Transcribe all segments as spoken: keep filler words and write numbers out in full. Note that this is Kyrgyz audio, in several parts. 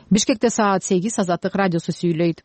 Бишкекте саат сегиз. Азаттык радиосу сүйлөйт.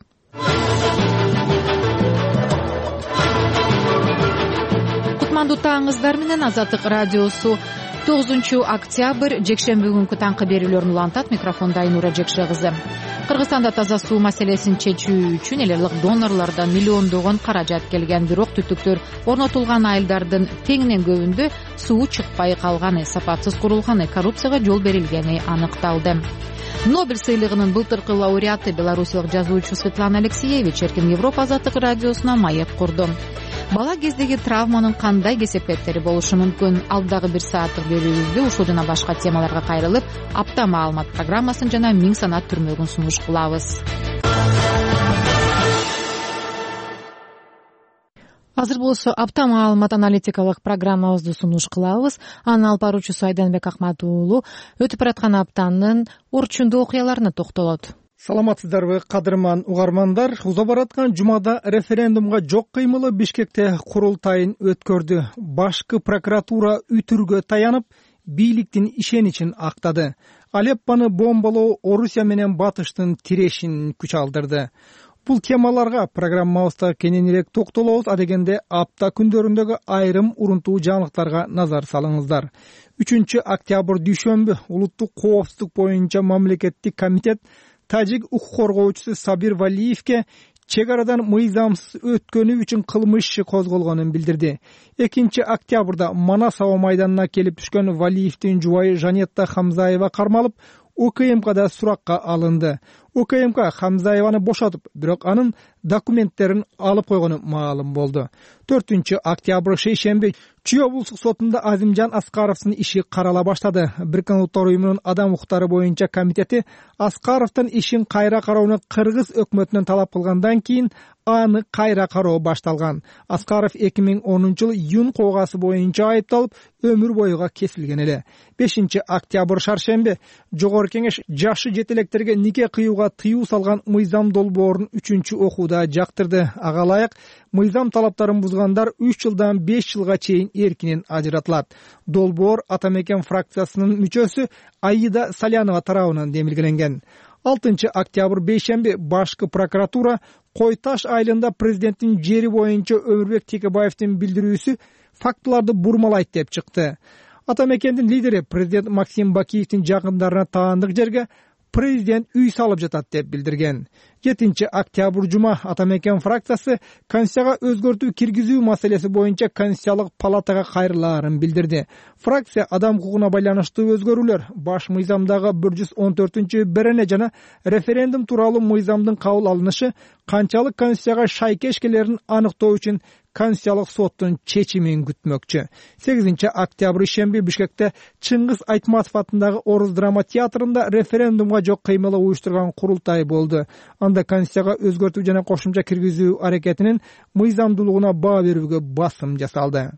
Кутмандуу таңыңыздар менен Азаттык радиосу. тогузунчу октябрь жекшемби күнкү таңкы берүүлөрүн улантат. Микрофонда Айнура Жекше кызы. Кыргызстанда таза суу маселесин чечүү үчүн элек донорлордон миллиондогон каражат келген, бирок түтүктөр орнотулган айылдардын теңинен көбүндө суу чыкпай калганы, сапатсыз курулганы, коррупцияга жол берилгени аныкталды. Нобель сыйлыгынын былтыркы лауреаты белорусиялык жазуучу Светлана Алексеевич эркин Европа азаттык радиосуна маек курду. Бала кездеги травманын кандай кесепеттери болушу мүмкүн? Алдагы бир сааттык берүүбүздө ушул жана башка темаларга кайрылып, апта маалымат программасын жана миң санат түрмөгүн сунуш кылабыз. Азыр болсо апта маалымат аналитикалык программабызды сунуш кылабыз. Анын алып баруучусу Айданбек Акмат уулу өтүп бараткан аптанын орчундуу окуяларына токтолот. Саламатсыздарбы, кадырман угармандар. Уза бараткан жумада референдумга жок кыймылы Бишкекте курултайын өткөрдү. Башкы прокуратура үтүргө таянып, бийликтин ишеничин актады. Алеппаны бомбалоо Орусия менен Батыштын тирешин күч алдырды. Бул темаларга программабызда кененирээк токтолобуз, а дегенде апта күндөрүндөгү айрым урунтуу жаңылыктарга назар салыңыздар. үчүнчү октябрь дүйшөмбү улуттук коопсуздук боюнча мамлекеттик комитет тажик укук коргоочусу Сабир Валиевке чек арадан мыйзамсыз өткөнү үчүн кылмыш иши козголгонун билдирди. экинчи октябрда Манас аба майданына келип түшкөн Валиевдин жубайы Жанетта Хамзаева кармалып, УКМКда суракка алынды. УКМК Хамзаеваны бошотуп, бирок анын документтерин алып койгону маалым болду. төртүнчү октябрь шейшемби Чүй облустук сотунда Азимжан Аскаровдун иши карала баштады. Бириккен Улуттар уюмунун адам укуктары боюнча комитети Аскаровдун ишин кайра кароону Кыргыз өкмөтүнөн талап кылгандан кийин аны кайра кароо башталган. Аскаров эки миң онунчу жылы Юн коогасы боюнча айыпталып, өмүр боюга кесилген эле. бешинчи октябрь шаршемби Жогорку Кеңеш жашы жетелектерге нике кыюуга тыюу салган мыйзам долбоорун үчүнчү окууда жактырды. Ага ылайык мыйзам талаптарын бузгандар үч жылдан беш жылга чейин эркинен ажыратылат. Долбоор Ата Мекен фракциясынын мүчөсү Аида Салянова тарабынан демилгеленген. алтынчы октябрь бейшемби башкы прокуратура Кой Таш айылында президенттин жери боюнча Өмүрбек Текебаевдин билдирүүсү фактыларды бурмалайт деп чыкты. Ата Мекендин лидери президент Максим Бакиевдин жакындарына таандык жерге президент үй салып жатат деп билдирген. жетинчи октябрь жума Ата Мекен фракциясы Конституцияга өзгөртүү киргизүү маселеси боюнча Конституциялык палатага кайрылаарын билдирди. Фракция адам укугуна байланыштуу өзгөрүүлөр, баш мыйзамдагы бир жүз он төртүнчү берене жана референдум тууралуу мыйзамдын кабыл алынышы канчалык Конституцияга шайкеш келерин аныктоо үчүн Конституциялык соттун чечимин күтмөкчү. сегизинчи октябрь ишемби Бишкекте Чыңгыз Айтматов атындагы Орус драма театрында референдумга жок кыймылы уюштурган курултай болду. Анда Конституцияга өзгөртүү жана кошумча киргизүү аракетинин мыйзамдуулугуна баа берүүгө басым жасалды.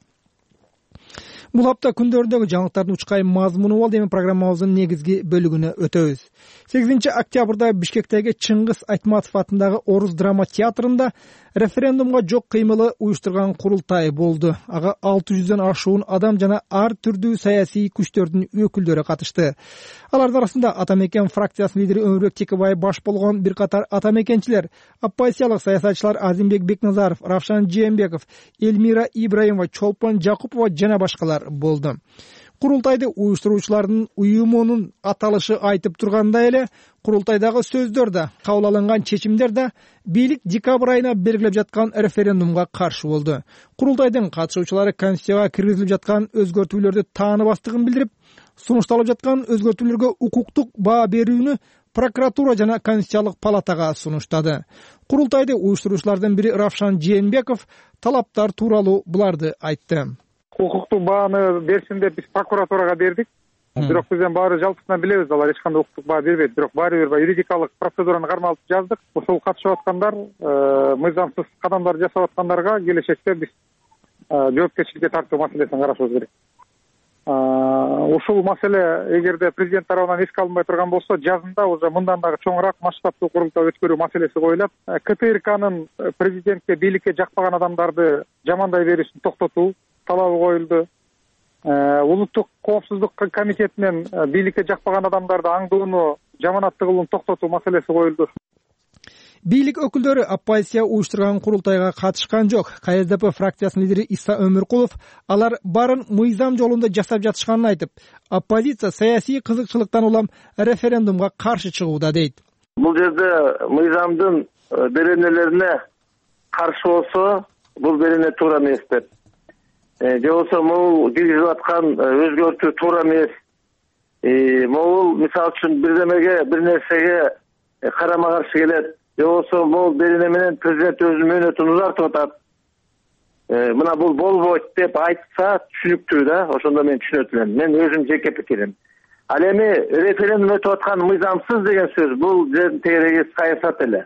Бул апта күндөрүндөгү жаңылыктардын учкай мазмуну болду. Эми программабыздын негизги бөлүгүнө өтөбүз. сегизинчи октябрда Бишкектеги Чыңгыз Айтматов атындагы Орус драма театрында референдумга жок кыймылы уюштурган курултай болду. Ага алты жүздөн ашуун адам жана ар түрдүү саясий күчтөрдүн өкүлдөрү катышты. Алардын арасында Ата Мекен фракциясынын лидери Өмүрбек Текебаев баш болгон бир катар ата мекенчилер, оппозициялык саясатчылар Азимбек Бекназаров, Равшан Жээнбеков, Эльмира Ибраимова, Чолпон Жакупова жана башкалар болду. Курултайды уюштуруучулардын уюмунун аталышы айтып тургандай эле, курултайдагы сөздөр да, кабыл алынган чечимдер да бийлик декабрь айына белгилеп жаткан референдумга каршы болду. Курултайдын катышуучулары Конституцияга киргизилип жаткан өзгөртүүлөрдү тааныбастыгын билдирип, сунушталып жаткан өзгөртүүлөргө укуктук баа берүүнү прокуратура жана Конституциялык палатага сунуштады. Курултайды уюштуруучулардын бири Равшан Жээнбеков талаптар тууралуу буларды айтты. Укуктук бааны берсин деп биз прокуратурага бердик. Бирок бизден баары жалпысынан билебиз, алар эч кандай укуктук баа бербейт. Бирок баары бир юридикалык процедураны кармалып жаздык. Ошол катышып аткандар, мыйзамсыз кадамдар жасап аткандарга келечекте биз жоопкерчиликке тартуу маселесин карашыбыз керек. Ушул маселе эгерде президент тарабынан эске алынбай турган болсо, жазында уже мындан дагы чоңураак масштабтуу курултай өткөрүү маселеси коюлат. КТРКнын президентке, бийликке жакпаган адамдарды жамандай берүүсүн токтотуу талабы коюлду. Улуттук коопсуздук комитетинен бийликке жакпаган адамдарды аңдууну жаманаттык ылуун токтотуу маселеси коюлду. Бийлик өкүлдөрү оппозиция уюштурган курултайга катышкан жок. ка эс дэ пэ фракциясынын лидери Иса Өмүркулов алар баарын мыйзам жолунда жасап жатышканын айтып, оппозиция саясий кызыкчылыктан улам референдумга каршы чыгууда дейт. Бул жерде мыйзамдын беренелерине каршы болсо, бул берене туура эмес деп. Же болбосо могул киргизип аткан өзгөртүү туура эмес. Могул мисалы үчүн бирдемеге, бир нерсеге карама каршы келет. Же болбосо могул берене менен президент өзүнүн мөөнөтүн узартып атат. Мына бул болбойт деп айтса түшүнүктүү да, ошондо мен түшүнөт элем. Мен өзүм жеке пикирим. Ал эми референдум өтүп аткан мыйзамсыз деген сөз бул жердин тегереги саясат эле.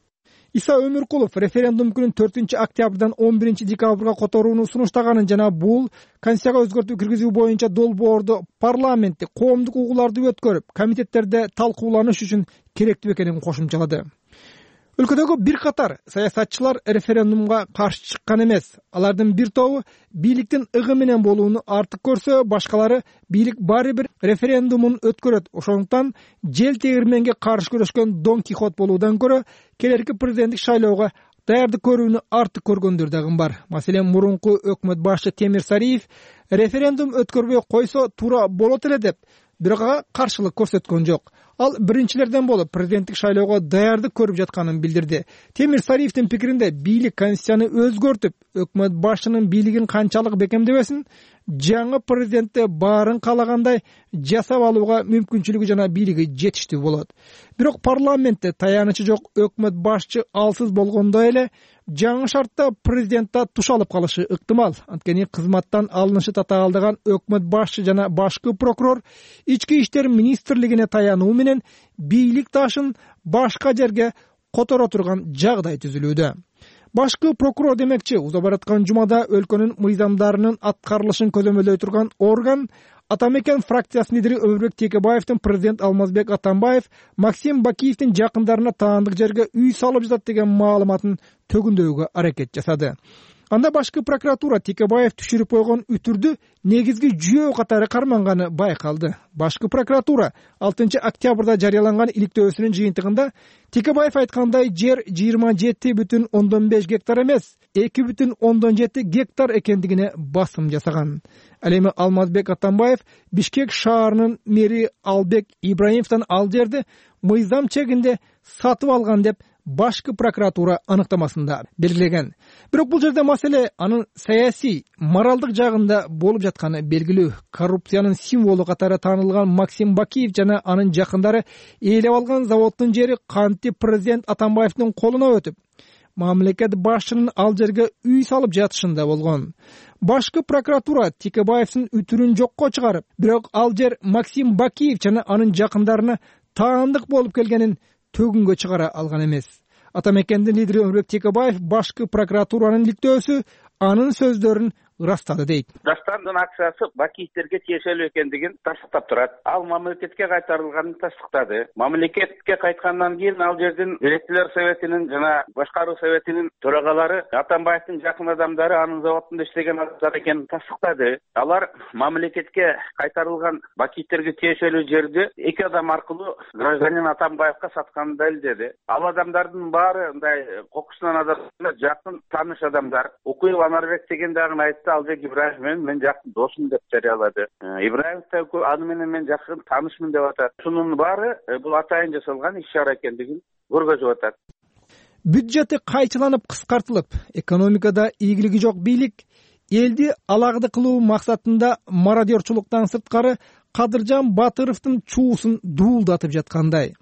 Иса Өмүркулов референдум күнүн төртүнчү октябрдан он биринчи декабрга которууну сунуштаганын жана бул Конституцияга өзгөртүү киргизүү боюнча долбоорду парламентте коомдук угууларды өткөрүп, комитеттерде талкууланыш үчүн керектүү экенин кошумчалады. Өлкөдөгү бир катар саясатчылар референдумга каршы чыккан эмес. Алардын бир тобу бийликтин ыгы менен болууну артык көрсө, башкалары бийлик баары бир референдумун өткөрөт. Ошондуктан жел тегирменге каршы күрөшкөн Дон Кихот болуудан көрө келерки президенттик шайлоого даярдык көрүүнү артык көргөндөр дагы бар. Маселен, мурунку өкмөт башчы Темир Сариев референдум өткөрбөй койсо туура болот эле деп, бирок ага каршылык көрсөткөн жок. Ал биринчилерден болуп президенттик шайлоого даярдык көрүп жатканын билдирди. Темир Сариевдин пикиринде бийлик конституцияны өзгөртүп, өкмөт башчынын бийлигин канчалык бекемдебесин, жаңы президентте баарын каалагандай жасап алууга мүмкүнчүлүгү жана бийлиги жетиштүү болот. Бирок парламентте таянычы жок өкмөт башчы алсыз болгондой эле жаңы шартта президентте туш алып калышы ыктымал. Анткени кызматтан алынышы татаалдаган өкмөт башчы жана башкы прокурор ички иштер министрлигине таянуу менен бийлик ташын башка жерге которо турган жагдай түзүлүүдө. Башкы прокурор демекчи, уза бараткан жумада өлкөнүн мыйзамдарынын аткарылышын көзөмөлдөй турган орган Атамекен фракциясынын лидери Өмүрбек Текебаевдин президент Алмазбек Атамбаев Максим Бакиевдин жакындарына таандык жерге үй салып жатат деген маалыматын төгүндөөгө аракет жасады. Анда башкы прокуратура Текебаев түшүрүп койгон үтүрдү негизги жүйөө катары карманганы байкалды. Башкы прокуратура алтынчы октябрда жарыяланган иликтөөсүнүн жыйынтыгында Текебаев айткандай жер жыйырма жети бүтүн ондон беш гектар эмес, эки бүтүн ондон жети гектар экендигине басым жасаган. Ал эми Алмазбек Атамбаев Бишкек шаарынын мэри Албек Ибраимовдон ал жерди мыйзам чегинде сатып алган деп башкы прокуратура аныктамасында белгилеген. Бирок бул жерде маселе анын саясий, моралдык жагында болуп жатканы белгилүү. Коррупциянын символу катары таанылган Максим Бакиев жана анын жакындары ээлеп алган заводдун жери кантип президент Атамбаевдин колуна өтүп, мамлекет башчынын ал жерге үй салып жатышында болгон. Башкы прокуратура Текебаевдин үтүрүн жокко чыгарып, бирок ал жер Максим Бакиев жана анын жакындарына таандык болуп келгенин төгүнгө чыгара алган эмес. Атамекендин лидери Өмүрбек Текебаев башкы прокуратуранын иликтөөсү анын сөздөрүн ырастады дейт. Дастандын акчасы Бакиевтерге тиешелүү экендигин тастыктап турат. Ал мамлекетке кайтарылганын тастыктады. Мамлекетке кайткандан кийин ал жердин директорлор советинин жана башкаруу советинин төрагалары Атамбаевдин жакын адамдары анын заводунда иштеген адамдар экенин тастыктады. Алар мамлекетке кайтарылган Бакиевтерге тиешелүү жерди эки адам аркылуу гражданин Атамбаевга сатканын далилдеди. Ал адамдардын баары мындай кокусунан адамдар, жакын тааныш адамдар. Укуев Анарбек деген дагы айтты, Албек Ибраев менен мен жакын досум деп жарыялады. Ибраев да аны менен мен жакын таанышмын деп атат. Шунун баары бул атайын жасалган иш-чара экендигин көргөзүп атат. Бюджети кайчыланып кыскартылып, экономикада ийгилиги жок бийлик элди алагды кылуу максатында мародерчулуктан сырткары Кадыржан Батыровдун чуусун дуулдатып жаткандай.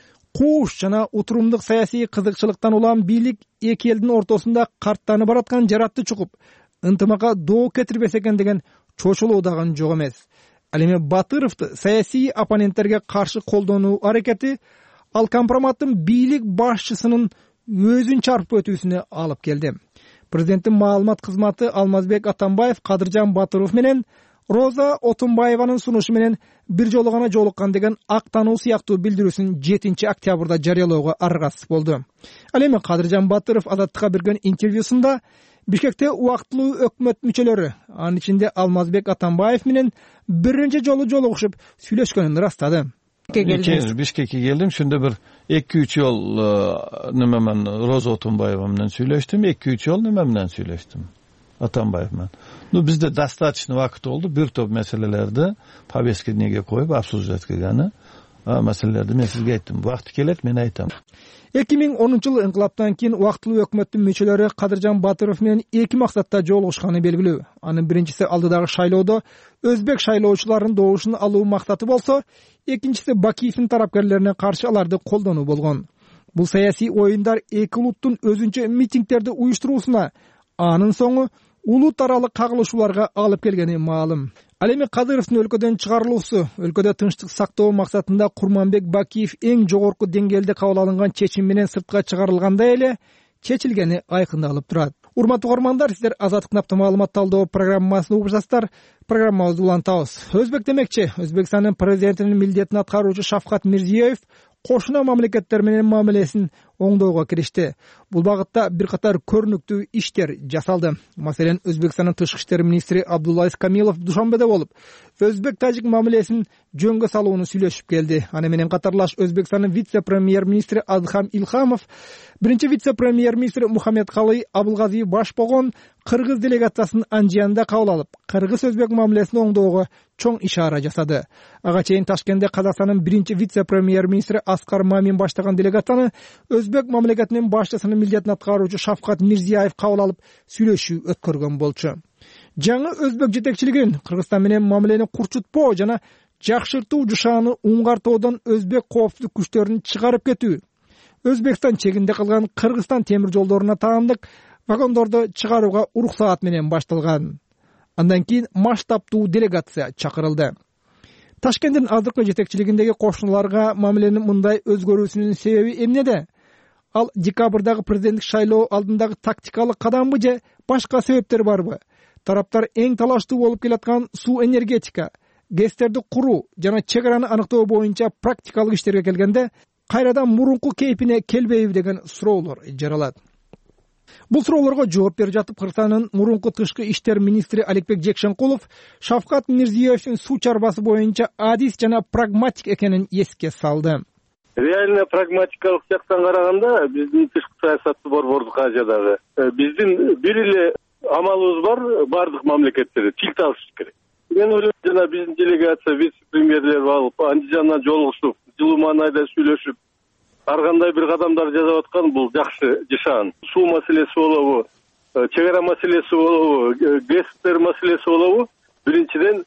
Кууш жана утурумдук саясий кызыкчылыктан улам бийлик эки элдин ортосунда карттанып бараткан жаратты чукуп, ынтымакка доо кетирбес экен деген чочулуу дагы жок эмес. Ал эми Батыровду саясий оппоненттерге каршы колдонуу аракети ал компроматтын бийлик башчысынын өзүн чарпып өтүүсүнө алып келди. Президенттин маалымат кызматы Алмазбек Атамбаев Кадыржан Батыров менен Роза Отунбаеванын сунушу менен бир жолу гана жолуккан деген актануу сыяктуу билдирүүсүн жетинчи октябрда жарыялоого аргасыз болду. Ал эми Кадыржан Батыров Азаттыкка берген интервьюсунда Бишкекте убактылуу өкмөт мүчөлөрү, анын ичинде Алмазбек Атамбаев менен биринчи жолу жолугушуп сүйлөшкөнүн ырастады. Бишкекке келдим. Шунда бир эки үч жол неме менен Роза Отунбаева менен сүйлөштүм. эки үч жол неме менен сүйлөштүм. Атамбаев менен. Ну бизде достаточно вакыт болду. Бир топ маселелерди повесткеге коюп обсуждать кылганы. А маселелерди мен сизге айттым. Вакыты келет, мен айтам. эки миң онунчу жылы инкылаптан кийин убактылуу өкмөттүн мүчөлөрү Кадыржан Батыров менен эки максатта жолугушканы белгилүү. Анын биринчиси алдыдагы шайлоодо өзбек шайлоочуларынын добушун алуу максаты болсо, экинчиси Бакиевдин тарапкерлерине каршы аларды колдонуу болгон. Бул саясий оюндар эки улуттун өзүнчө митингдерди уюштуруусуна, анын соңу улут аралык кагылышууларга алып келгени маалым. Ал эми Кадыровдун өлкөдөн чыгарылуусу, өлкөдө тынчтык сактоо максатында Курманбек Бакиев эң жогорку деңгээлде кабыл алынган чечим менен сыртка чыгарылгандай эле чечилгени айкындалып турат. Урматтуу угармандар, сиздер Азаттык напта маалымат талдоо программасын угуп жатасыздар. Программабызды улантабыз. Өзбек демекчи, Өзбекстандын президентинин милдетин аткаруучу Шавкат Мирзиёев кошуна мамлекеттер менен мамилесин оңдоого киришти. Бул багытта бир катар көрүнүктүү иштер жасалды. Маселен, Өзбекстандын тышкы иштер министри Абдуллаис Камилов Душанбеде болуп, өзбек-тажик мамилесин жөнгө салууну сүйлөшүп келди. Аны менен катарлаш Өзбекстандын вице-премьер-министри Адхам Илхамов, биринчи вице-премьер-министри Мухаммед Калый Абылгазиев баш болгон кыргыз делегациясын Анжиянда кабыл алып, кыргыз-өзбек мамилесин оңдоого чоң ишара жасады. Ага чейин Ташкентте Казакстандын биринчи вице-премьер-министри Аскар Мамин баштаган делегацияны өзбек мамлекетинин башчысынын милдетин аткаруучу Шавкат Мирзиёев кабыл алып сүйлөшүү өткөргөн болчу. Жаңы өзбек жетекчилигинин Кыргызстан менен мамилени курчутпоо жана жакшыртуу жушааны уңгартоодон өзбек коопсуздук күчтөрүн чыгарып кетүү, Өзбекстан чегинде калган Кыргызстан темир жолдоруна таандык вагондорду чыгарууга уруксаат менен башталган. Андан кийин масштабтуу делегация чакырылды. Ташкенттин азыркы жетекчилигиндеги кошуналарга мамиленин мындай өзгөрүүсүнүн себеби эмнеде? Ал декабрдагы президенттик шайлоо алдындагы тактикалык кадамбы же башка себептер барбы? Тараптар эң талаштуу болуп келаткан суу энергетика, гэстерди куруу жана чек араны аныктоо боюнча практикалык иштерге келгенде кайрадан мурунку кейпине келбейби деген суроолор жаралат. Бул суроолорго жооп берип жатып, Кыргызстандын мурунку тышкы иштер министри Аликбек Жекшенкулов Шавкат Мирзиёевдин суу чарбасы боюнча адис жана прагматик экенин эске салды. Реально прагматикалык жактан караганда биздин тышкы саясатты борбордук Азиядагы биздин бир эле амалыбыз бар, бардык мамлекеттерде тил табышыш керек. Мен ойлойм, жана биздин делегация вице-премьерлер алып, Андижандан жолугушуп, жылуу маанайда сүйлөшүп, ар кандай бир кадамдар жасап аткан бул жакшы жашаан. Суу маселеси болобу, чек ара маселеси болобу, гэстер маселеси болобу, биринчиден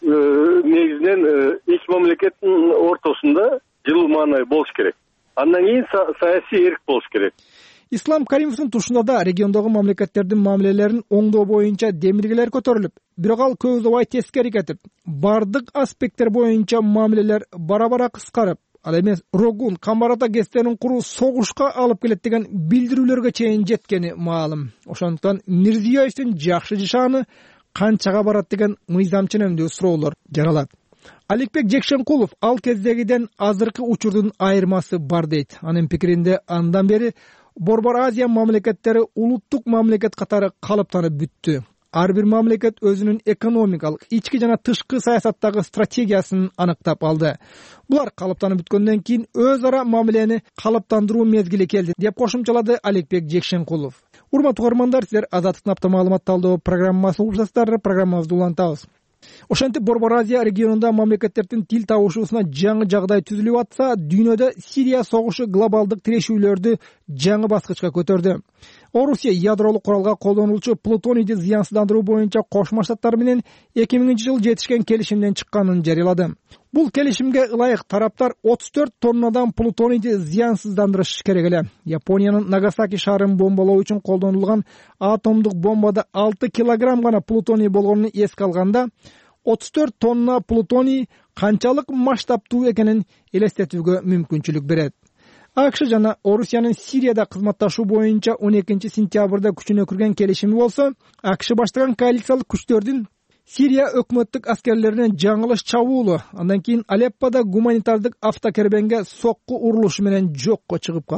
негизинен эки мамлекеттин ортосунда жылуу маанай болуш керек. Андан кийин саясий эрк болуш керек. Ислам Каримовдун тушунда да региондогу мамлекеттердин мамилелерин оңдоо боюнча демилгелер көтөрүлүп, бирок ал көп убай тескери кетип, бардык аспекттер боюнча мамилелер бара-бара кыскарып, ал эми Рогун, Камбарата гэстерин куруу согушка алып келет деген билдирүүлөргө чейин жеткени маалым. Ошондуктан Мирзиёевдин жакшы жашааны канчага барат деген мыйзам ченемдүү суроолор жаралат. Аликбек Жекшенкулов ал кездегиден азыркы учурдун айырмасы бар дейт. Анын пикиринде андан бери Борбор Азия мамлекеттери улуттук мамлекет катары калыптанып бүттү. Ар бир мамлекет өзүнүн экономикалык, ички жана тышкы саясаттагы стратегиясын аныктап алды. Булар калыптанып бүткөндөн кийин өз ара мамилени калыптандыруу мезгили келди, деп кошумчалады Аликбек Жекшенкулов. Урматтуу угармандар, силер Азаттык напта маалымат талдоо программасын угуп жатасыздар. Программабызды улантабыз. Ошентип Борбор Азия регионунда мамлекеттердин тил табышуусуна жаңы жагдай түзүлүп атса, дүйнөдө Сирия согушу глобалдык тирешүүлөрдү жаңы баскычка көтөрдү. Орусия ядролук куралга колдонулчу плутонийди зыянсыздандыруу боюнча Кошмо Штаттар менен эки миңинчи жылы жетишкен келишимден чыкканын жарыялады. Бул келишимге ылайык тараптар отуз төрт тоннадан плутонийди зыянсыздандырыш керек эле. Япониянын Нагасаки шаарын бомбалоо үчүн колдонулган атомдук бомбада алты килограмм гана плутоний болгонун эске алганда, отуз төрт тонна плутоний канчалык масштабтуу экенин элестетүүгө мүмкүнчүлүк берет. АКШ жана Орусиянын Сирияда кызматташуу боюнча он экинчи сентябрда күчүнө кирген келишими болсо, АКШ баштаган коалициялык күчтөрдүн Сирия өкмөттүк аскерлеринин жаңылыш чабуулу, андан кийин Алеппода гуманитардык автокербенге сокку урулушу менен жокко чыгып калды.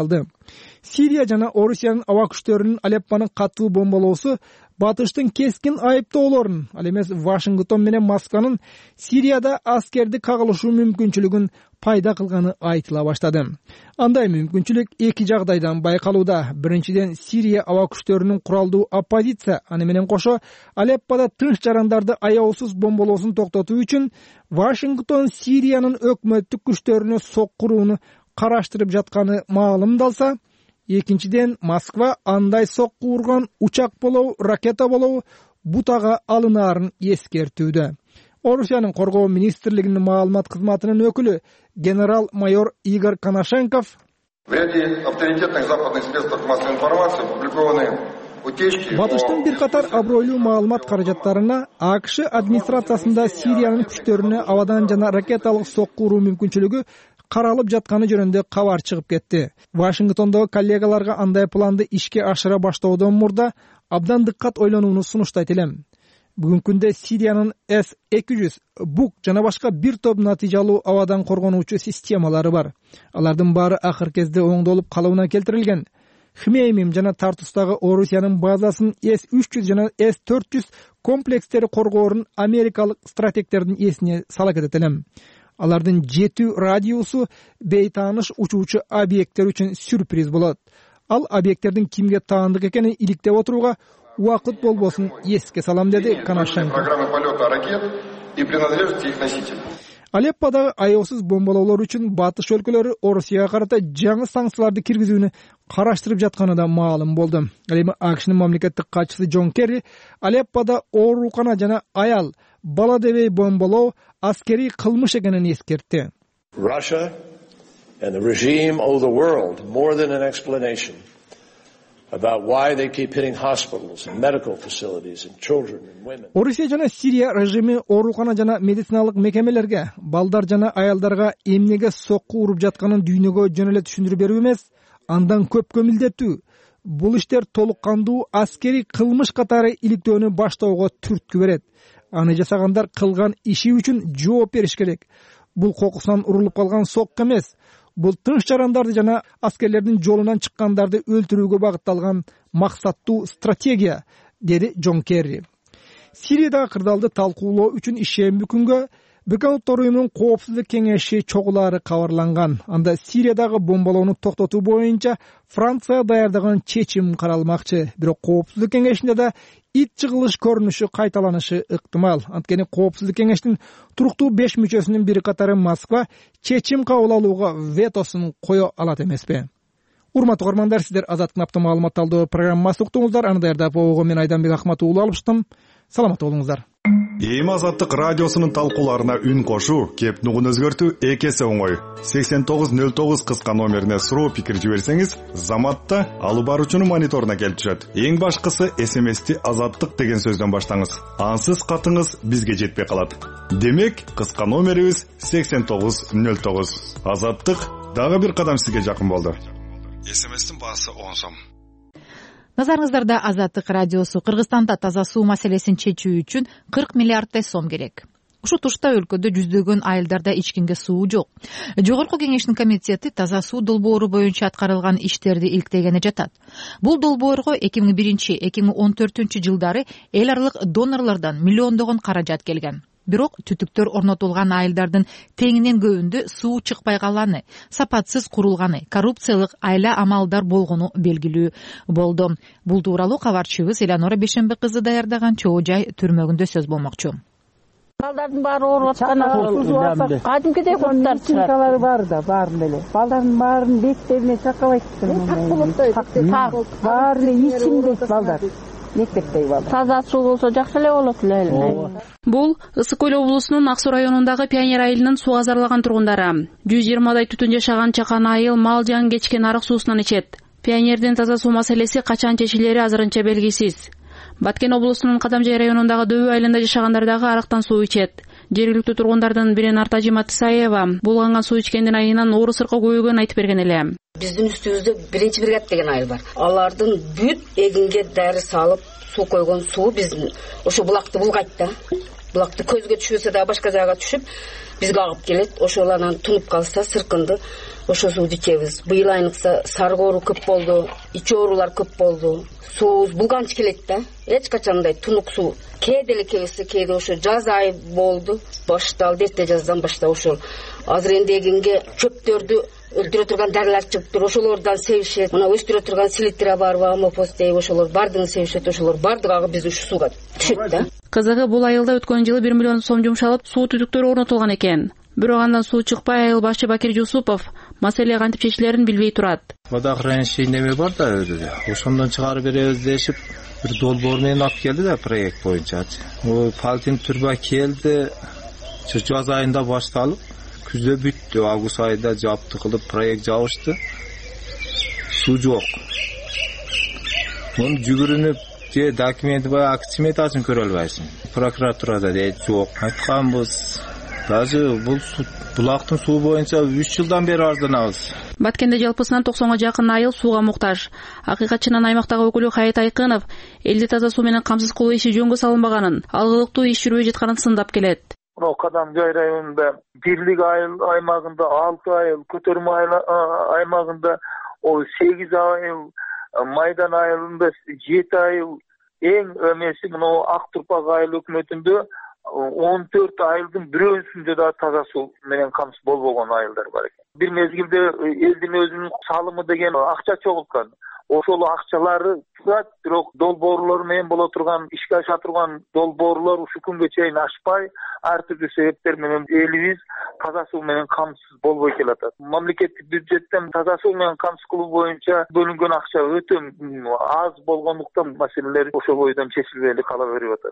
Сирия жана Орусиянын аба күчтөрүнүн Алеппону катуу бомбалоосу батыштын кескин айыптоолорун, ал эмес Вашингтон менен Москванын Сирияда аскерди кагылышуу мүмкүнчүлүгүн пайда кылганы айтыла баштады. Андай мүмкүнчүлүк эки жагдайдан байкалууда. Биринчиден, Сирия аба күчтөрүнүн куралдуу оппозиция, аны менен кошо Алеппода тынч жарандарды аяусуз бомбалоосун токтотуу үчүн Вашингтон Сириянын өкмөттүк күчтөрүнө соккурууну караштырып жатканы маалымдалса, экинчиден, Москва андай сокку урган учак болобу, ракета болобу бутага алынаарын эскертүүдө. Орусиянын коргоо министрлигинин маалымат кызматынын өкүлү генерал-майор Игорь Коношенков в ряде авторитетных западных средств массовой информации опубликованы утечки. Батыштын бир катар абройлуу маалымат каражаттарына АКШ администрациясында Сириянын күчтөрүнө абадан жана ракеталык сокку уруу мүмкүнчүлүгү каралып жатканы жөнүндө кабар чыгып кетти. Вашингтондогу коллегаларга андай планды ишке ашыра баштоодон мурда абдан дыккат ойлонууну сунуштайт элем. Бүгүнкү күндө Сириянын эс эки жүз, бук жана башка бир топ натыйжалуу абадан коргонуучу системалары бар. Алардын баары акыр кезде оңдолуп калыбына келтирилген. Хмеймим жана Тартустагы Орусиянын базасын эс үч жүз жана эс төрт жүз комплекстери коргоорун америкалык стратегтердин эсине сала кетет элем. Алардын жетүү радиусу бейтааныш учуучу объекттер үчүн сюрприз болот. Ал объекттердин кимге таандык экенин иликтеп отурууга убакыт болбосун эске салам, деди Коношенко. Программы полета ракет и принадлежности их носителей. Алепподагы аяусуз бомбалоолор үчүн батыш өлкөлөрү Орусияга карата жаңы санкцияларды киргизүүнү караштырып жатканы да маалым болду. Ал эми АКШнын мамлекеттик катчысы Джон Керри Алеппода оорукана жана аял, бала дебей бомбалоо аскерий кылмыш экенин эскертти. Russia and the regime owe the world more than an explanation about why they keep hitting hospitals and medical facilities and children and women. Орусия жана Сирия режими оорукана жана медициналык мекемелерге, балдар жана аялдарга эмнеге сокку уруп жатканын дүйнөгө жөн эле түшүндүрүп берүү эмес, андан көпкө милдеттүү. Бул иштер толук кандуу аскерий кылмыш катары иликтөөнү баштоого түрткү берет. Аны жасагандар кылган иши үчүн жооп бериш керек. Бул кокусунан урулуп калган сокку эмес. Бул тынч жарандарды жана аскерлердин жолунан чыккандарды өлтүрүүгө багытталган максаттуу стратегия, деди Джон Керри. Сириядагы кырдаалды талкуулоо үчүн ишемби күнгө Бириккен Улуттар Уюмунун Коопсуздук кеңеши чогулаары кабарланган. Анда Сириядагы бомбалоону токтотуу боюнча Франция даярдаган чечим каралмакчы. Бирок Коопсуздук кеңешинде да ит чыгылыш көрүнүшү кайталанышы ыктымал. Анткени Коопсуздук кеңештин туруктуу беш мүчөсүнүн бир катары Москва чечим кабыл алууга ветосун кое алат эмеспи? Урматтуу угармандар, сиздер Азаттык наптын маалымат талдоо программасы уктуңуздар. Аны даярдап ого мен Айданбек Ахматуулу алыштым. Саламат болуңуздар. Эми Азаттык радиосунун талкууларына үн кошуу, кеп нугун өзгөртүү эки эсе оңой. сексен тогуз нөл тогуз кыска номерине суроо пикир жиберсеңиз, заматта алып баруучунун мониторуна келип түшөт. Эң башкысы эс эм эсти Азаттык деген сөздөн баштаңыз. Ансыз катыңыз бизге жетпей калат. Демек, кыска номерибиз сексен тогуз нөл тогуз. Азаттык дагы бир кадам сизге жакын болду. эс эм эстин баасы он сом. Назарыңыздарда Азаттык радиосу. Кыргызстанда таза суу маселесин чечүү үчүн кырк миллиарддай сом керек. Ушу тушта өлкөдө жүздөгөн айылдарда ичкенге суу жок. Жогорку кеңештин комитети таза суу долбоору боюнча аткарылган иштерди иликтегени жатат. Бул долбоорго эки миң биринчи — эки миң он төртүнчү жылдары эл аралык донорлордон миллиондогон каражат келген. Бирок түтүктөр орнотулган айылдардын теңинен көбүндө суу чыкпай калганы, сапатсыз курулганы, коррупциялык айла амалдар болгону белгилүү болду. Бул тууралуу кабарчыбыз Эланора Бешенбе кызы даярдаган Чоо Жай түрмөгүндө сөз болмокчу. Балдардын баары ооруп атканы кадимкидей курттар чыгат. Бар да, баарын эле. Балдардын баарын беттерине чакабайт. Баары ичимдейт балдар. Таза суу болсо жакшы эле болот эле. Бул Ысык Көл облусунун Ак Суу районундагы Пионер айылынын суу азарлаган тургундары. жүз жыйырмадай түтүн жашаган чакан айыл мал жан кечкен арык суусунан ичет. Пионердин таза суу маселеси качан чечилери азырынча белгисиз. Баткен облусунун Кадамжай районундагы Дөбү айылында жашагандар дагы арыктан суу ичет. Жергиликтүү тургундардын бири Нартажим Атысаева булганган суу ичкендин айынан оору сыркы көбөйгөнүн айтып берген эле. Биздин үстүбүздө биринчи бригада деген айыл бар. Алардын бүт эгинге дары салып суу койгон суу биздин ошо булакты булгайт да. булакты көзгө түшпөсө дагы башка жака түшүп бизге агып келет. Ошол анан тунуп калса сыркынды ошо сууну ичебиз. Быйыл айныкса саргоору көп болду, ич оорулар көп болду. Суу булганч келет да. Эч качандай тунук суу. Кээде эле келсе, кээде ошо жаз айы болду. Башталды, эрте жаздан баштап ошол азыр эндегинге чөптөрдү өлтүрө турган дарылар чыгып тур. Ошолордон себишет. Мына өстүрө турган селитра барбы, амофос дейб, ошолор бардыгын себишет. Ошолор бардыгы агып биз ушу сууга түшөт да. Кызыгы бул айылда өткөн жылы бир миллион сом жумшалып, суу түтүктөрү орнотулган экен. Бирок андан суу чыкпай, айыл башчы Бакир Жусупов маселе кантип чечилерин билбей турат. Водоохранилище неме бар да өзү. Ошондон чыгарып беребиз дешип, бир долбоор менен алып келди да проект боюнча. О палтин турба келди. Жаз айында башталып, күздө бүттү. Август айында жапты кылып проект жабышты. Суу жок. Мун жүгүрүнүп же документи бар, акт сметасын көрө албайсың. Прокуратурада дейт жок. Айтканбыз. Даже бул булактын суу боюнча үч жылдан бери арызданабыз. Баткенде жалпысынан токсонго жакын айыл сууга муктаж. Акыйкатчынан аймактагы өкүлү Хаят Айкынов элди таза суу менен камсыз кылуу иши жөнгө салынбаганын, алгылыктуу иш жүрбөй жатканын сындап келет. Мына Кадамжай районунда бирлик айыл аймагында алты айыл, Көтөрмө аймагында сегиз айыл, Майдан айылында жети айыл, эң эмеси мына Ак Турпак айыл өкмөтүндө он төрт айылдын бирөөсүндө да таза суу менен камсыз болбогон айылдар бар экен. Бир мезгилде элдин өзүнүн салымы деген акча чогулткан. Ошол акчалары турат, бирок долбоорлор менен боло турган, ишке аша турган долбоорлор ушу күнгө чейин ашпай, ар түрдүү себептер менен элибиз таза суу менен камсыз болбой келатат. Мамлекеттик бюджеттен таза суу менен камсыз кылуу боюнча бөлүнгөн акча өтө аз болгондуктан маселелер ошол бойдон чечилбей эле кала берип атат.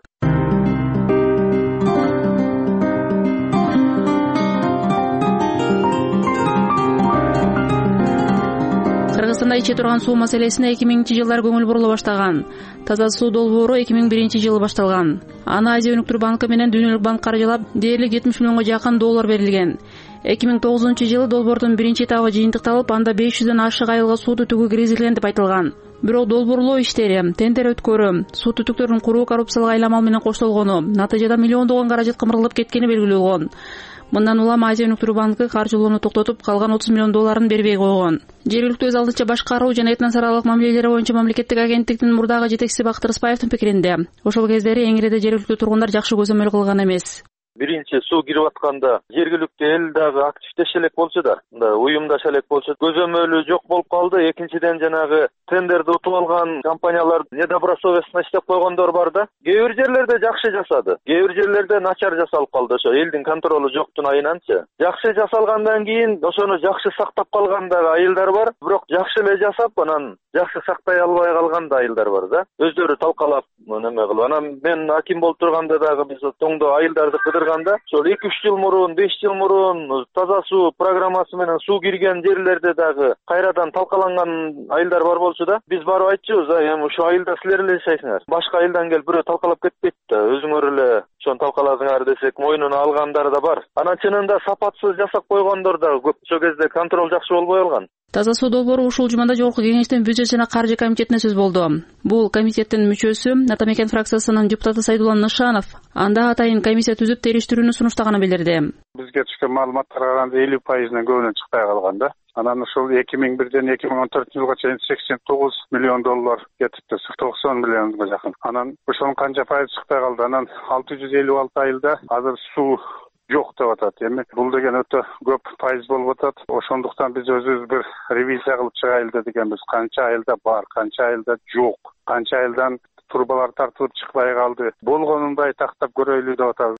Кыргызстанда иче турган суу маселесине эки миңинчи жылдары көңүл бурула баштаган. Таза суу долбоору эки миң биринчи жылы башталган. Аны Азия өнүктүрүү банкы менен Дүйнөлүк банк каржылап, дээрлик жетимиш миллионго жакын доллар берилген. эки миң тогузунчу жылы долбоордун биринчи этабы жыйынтыкталып, анда беш жүздөн ашык айылга суу түтүгү киргизилген деп айтылган. Бирок долбоорлоо иштери, тендер өткөрүү, суу түтүктөрүн куруу коррупциялык айламал менен коштолгону, натыйжада миллиондогон каражат кымырылып кеткени белгилүү болгон. Мындан улам Азия өнүктүрүү банкы каржылоону токтотуп, калган отуз миллион долларын бербей койгон. Жергиликтүү өз алдынча башкаруу жана этносаралык мамилелер боюнча мамлекеттик агенттиктин мурдагы жетекчиси Бактыр Ыспаевдин пикиринде, ошол кездери эңиреде жергиликтүү тургундар жакшы көзөмөл кылган эмес. Биринчи суу кирип атканда жергиликтүү эл дагы активдеше элек болчу да, уюмдаша элек болчу. Көзөмөлү жок болуп калды. Экинчиден жанагы тендерди утуп алган компаниялар недобросовестно иштеп койгондор бар да. Кээ бир жерлерде жакшы жасады, кээ бир жерлерде начар жасалып калды. Ошо элдин контролу жоктун айынан-чы. Жакшы жасалгандан кийин ошону жакшы сактап калган дагы айылдар бар, бирок жакшы эле жасап, анан жакшы сактай албай калган да айылдар бар да. Өздөрү талкалап неме кылып. Анан мен аким болуп турганда дагы биз тоңдо айылдарды кыдырганда, ошол эки үч жыл мурун, беш жыл мурун таза суу программасы менен суу кирген жерлерде дагы кайрадан талкаланган айылдар бар болчу да. Биз барып айтчубуз, эми ушу айылда силер эле жашайсыңар. Башка айылдан келип бирөө талкалап кетпейт да. Өзүңөр эле ошону талкаладыңар десек, мойнуна алгандар да бар. Анан чынында сапатсыз жасап койгондор да көп. Ошол кезде контроль жакшы болбой калган. Таза суу долбоору ушул жумада жогорку кеңештин бюджет жана каржы комитетине сөз болду. Бул комитеттин мүчөсү Атамекен фракциясынын депутаты Сайдулла Нышанов анда атайын комиссия түзүп териштирүүнү сунуштаганын билдирди. Бизге түшкөн маалыматтарга караганда элүү пайызынан көбүнөн чыкпай калган да. Анан ушул эки миң бирден эки миң он төртүнчү жылга чейин сексен тогуз миллион доллар кетипти, токсон миллионго жакын. Анан ошонун канча пайызы чыкпай калды. Анан алты жүз элүү алты айылда азыр суу жок деп атат. Эми бул деген өтө көп пайыз болуп атат. Ошондуктан биз өзүбүз бир ревизия кылып чыгайлы дегенбиз. Канча айылда бар, канча айылда жок, канча айылдан турбалар тартылып чыкпай калды. Болгонундай тактап көрөйлү деп атабыз.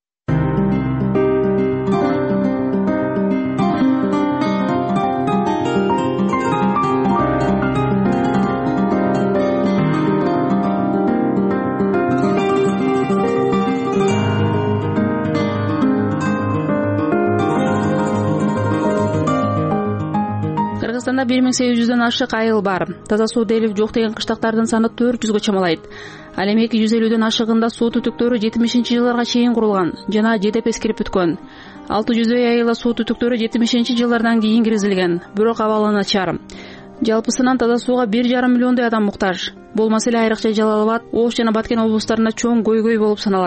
Кыргызстанда бир миң сегиз жүздөн ашык айыл бар. Таза суу дээрлик жок деген кыштактардын саны төрт жүзгө чамалайт. Ал эми эки жүз элүүдөн ашыгында суу түтүктөрү жетимишинчи жылдарга чейин курулган жана жедеп эскирип бүткөн. алты жүздөй айылда суу түтүктөрү жетимишинчи жылдардан кийин киргизилген, бирок абалы начар. Жалпысынан таза сууга бир жарым миллиондой адам муктаж. Бул маселе айрыкча Жалал абад, Ош жана Баткен облустарында чоң көйгөй болуп саналат.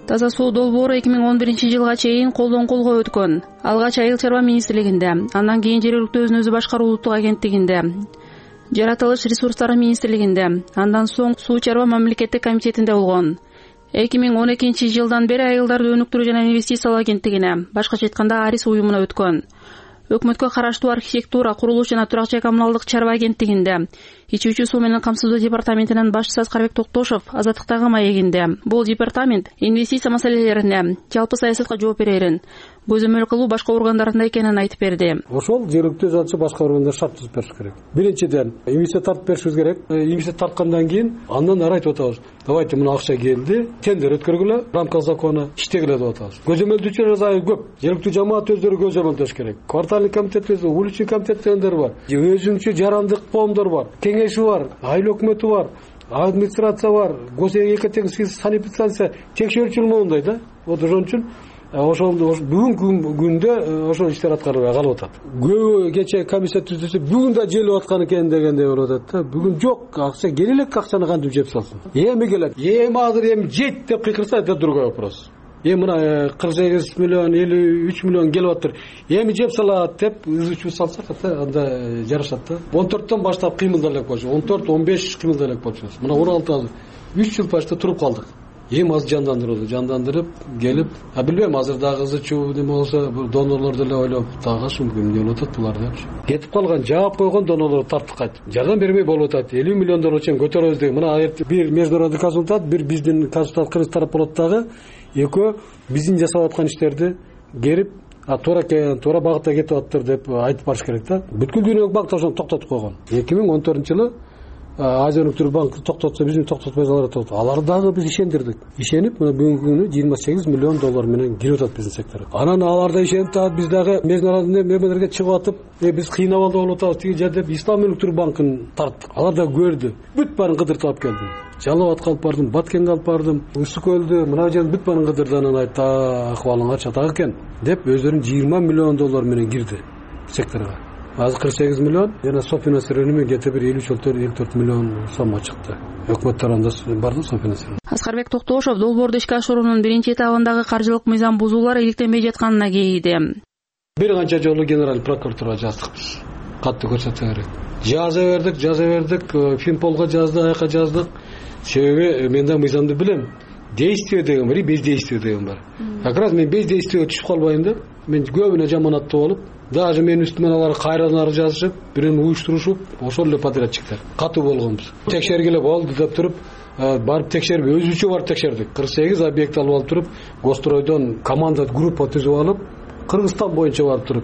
Таза суу долбоору эки миң он биринчи жылга чейин колдон колго өткөн. Алгач Айыл чарба министрлигинде, андан кийин жергиликтүү өзүн өзү башкаруу улуттук агенттигинде, жаратылыш ресурстары министрлигинде, андан соң суу чарба мамлекеттик комитетинде болгон. эки миң он экинчи жылдан бери айылдарды өнүктүрүү жана инвестициялоо агенттигине, башкача айтканда Арис уюмуна өткөн. Өкмөткө караштуу архитектура, курулуш жана турак жай коммуналдык чарба агенттигинде, ичүүчү суу менен камсыздоо департаментинин башчысы Аскарбек Токтошов азаттыктагы маегинде. Бул департамент инвестиция маселелерине, жалпы саясатка жооп берерин, көзөмөл кылуу башка органдарында экенин айтып берди. Ошол жергиликтүү өзүнчө башка органдар шарт түзүп бериш керек. Биринчиден, инвестиция тартып беришибиз керек. Инвестиция тарткандан кийин андан ары айтып атабыз. Давайте мына акча келди, тендер өткөргүлө, рамка закона иштегиле деп атабыз. Көзөмөлдүүчүлөр азайып көп. Жергиликтүү жамаат өздөрү көзөмөлдөш керек. Квартальный комитет, улучший комитет дегендер бар. Өзүнчө жарандык коомдор бар. Кеңеши бар, айыл өкмөтү бар, администрация бар, госэкотехник санэпидстанция текшерүүчү моундай да. Вот ошон үчүн ошол бүгүнкү күндө ошол иштер аткарылбай калып атат. Көбү кечээ комиссия түзүлсө бүгүн да желип аткан экен дегендей болуп атат да. Бүгүн жок, акча келе элек, акчаны кантип жеп салсын. Эми келет. Эми азыр эми жет деп кыйкырса, это другой вопрос. Эми мына кырк сегиз миллион, элүү үч миллион келип атыр. Эми жеп салат деп үзүчү салсак да, анда жарашат да. он төрттөн баштап кыймылдай элек болчу. он төрт он беш кыймылдай элек болчубуз. Мына он алты үч жыл почти туруп калдык. Эми азыр жандандырылды, жандандырып келип, а билбейм, азыр дагы кызычуу неме болсо, донорлор деле ойлоп, тагыш мүмкүн болуп атат булар депчи. Кетип калган, жаап койгон донорлор тартып кайтып. Жардам бербей болуп атат. элүү миллион доллар чейин көтөрөбүз деген. Мына бир международный консультант, бир биздин консультант кыргыз тарап болот дагы. Экөө биздин жасап аткан иштерди керип, а туура туура багытта кетип атыптыр деп айтып барыш керек да. Бүткүл дүйнөлүк банк ошону токтотуп койгон. эки миң он төртүнчү жылы Азия өнүктүрүү банкы токтотсо, биздин токтотпой алар токтотот. Алар дагы биз ишендирдик. Ишенип, мына бүгүнкү күнү жыйырма сегиз миллион доллар менен кирип атат биздин секторго. Анан алар да ишенип атат, биз дагы международный мемлекеттерге чыгып атып, биз кыйнабалда болуп атабыз, тиги жер деп Ислам өнүктүрүү банкын тарттык. Алар да көрдү. Бүт баарын кыдыртып алып келдим. Жалал Абадка алып бардым, Баткенге алып бардым, Ысык көлдү, мына жердин бүт баарын кыдырды. Анан айтты, акыбалыңар чатак экен деп өздөрүнүн жыйырма миллион доллар менен кирди секторго. Азыр кырк сегиз миллион, жана софинансирование менен где-то бир элүү элүү төрт миллион соммо чыкты. Өкмөт тарабында бар да софинансирование. Аскарбек Токтошов долбоорду ишке ашыруунун биринчи этабындагы каржылык мыйзам бузуулар иликтенбей жатканына кейиди. Бир канча жолу генералдык прокуратурага жаздык биз. Катты көрсөтө керек. Жаза бердик, жаза бердик, Финполго жаздык, аяка жаздык. Себеби мен да мыйзамды билем. Действие деген бар, бездействие деген бар. Как раз мен бездействиеге түшүп калбайын деп, мен көбүнө жаманатты болуп, даже мен үстүмөн алар кайрадан ары жазышып, бирөөнү уюштурушуп, ошол эле подрядчиктер катуу болгонбуз. Текшергиле болду деп туруп, барып текшерип, өзүбүзчө барып текшердик. кырк сегиз объект алып алып туруп, Гостройдон команда группа түзүп алып, Кыргызстан боюнча барып туруп,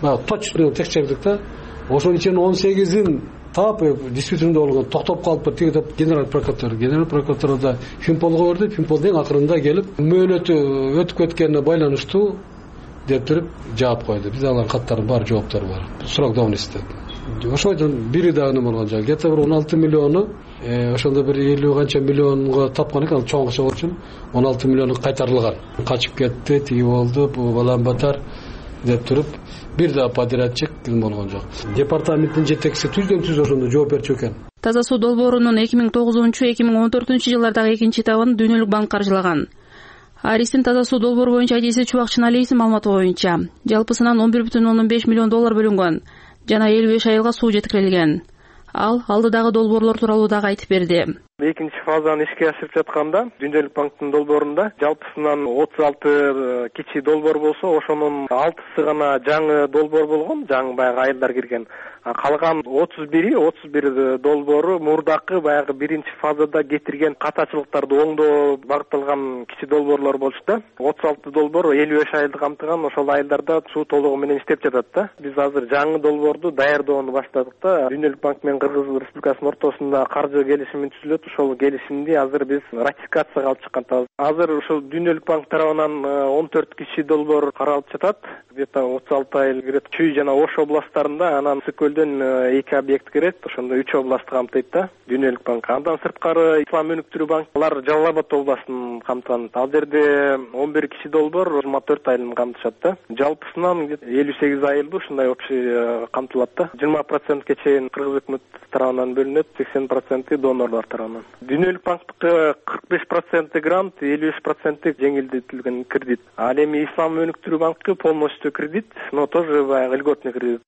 точно текшердик да. Ошонун ичинен он сегизин таап действительно болгон, токтоп калыптыр тиги деп генерал прокурор, генерал прокуратурада Финполго берди. Финполдун эң акырында келип, мөөнөтү өтүп кеткенине байланыштуу деп туруп жаап койду. Биз алардын каттарынын баары жооптор бар. Срок давности деп. Ошойдон бири дагы неме болгон жок. Где-то бир он алты миллиону, ошондо бир элүү канча миллионго тапкан экен, чоң акча болчу. он алты миллиону кайтарылган. Качып кетти, тиги болду, бул балам батар деп туруп бир да подрядчик ким болгон жок. Департаменттин жетекчиси түздөн түз ошондо жооп берчү экен. Таза суу долбоорунун эки миң тогузунчу эки миң он төртүнчү жылдардагы экинчи этабын Дүйнөлүк банк каржылаган. Аристин таза суу долбоору боюнча адиси Чубак Чыналиевдин маалыматы боюнча жалпысынан он бир бүтүн ондон беш миллион доллар бөлүнгөн жана элүү беш айылга суу жеткирилген. Ал алдыдагы долбоорлор тууралуу дагы айтып берди. Экинчи фазаны ишке ашырып жатканда Дүйнөлүк банктын долбоорунда жалпысынан отуз алты кичи долбоор болсо, ошонун алтысы гана жаңы долбоор болгон, жаңы баягы айылдар кирген. Калган отуз бири, отуз бир долбоору мурдакы баягы биринчи фазада кетирген катачылыктарды оңдоо багытталган кичи долбоорлор болчу да. отуз алты долбоор элүү беш айылды камтыган, ошол айылдарда суу толугу менен иштеп жатат да. Биз азыр жаңы долбоорду даярдоону баштадык да. Дүйнөлүк банк менен Кыргыз Республикасынын ортосунда каржы келишими түзүлөт. Ошол келишимди азыр биз ратификацияга алып чыкканбыз. Азыр ошол Дүйнөлүк банк тарабынан он төрт кичи долбоор каралып жатат. Где-то отуз алты айыл кирет. Чүй жана Ош областтарында, анан Ысыккөлдөн эки объект кирет. Ошондо үч областты камтыйт да Дүйнөлүк банк. Андан сырткары Ислам өнүктүрүү банк, алар Жалал Абад областын камтыган. Ал жерде он бир кичи долбоор жыйырма төрт айылын камтышат да. Жалпысынан элүү сегиз айылды ушундай общий камтылат да. жыйырма процентке чейин Кыргыз өкмөт тарабынан бөлүнөт, сексен проценти донорлор тарабынан. банкынан. Дүйнөлүк банктыкы кырк беш проценти грант, элүү беш проценти жеңилдетилген кредит. Ал эми Ислам өнүктүрүү банкы полностью кредит, но тоже баягы льготный кредит.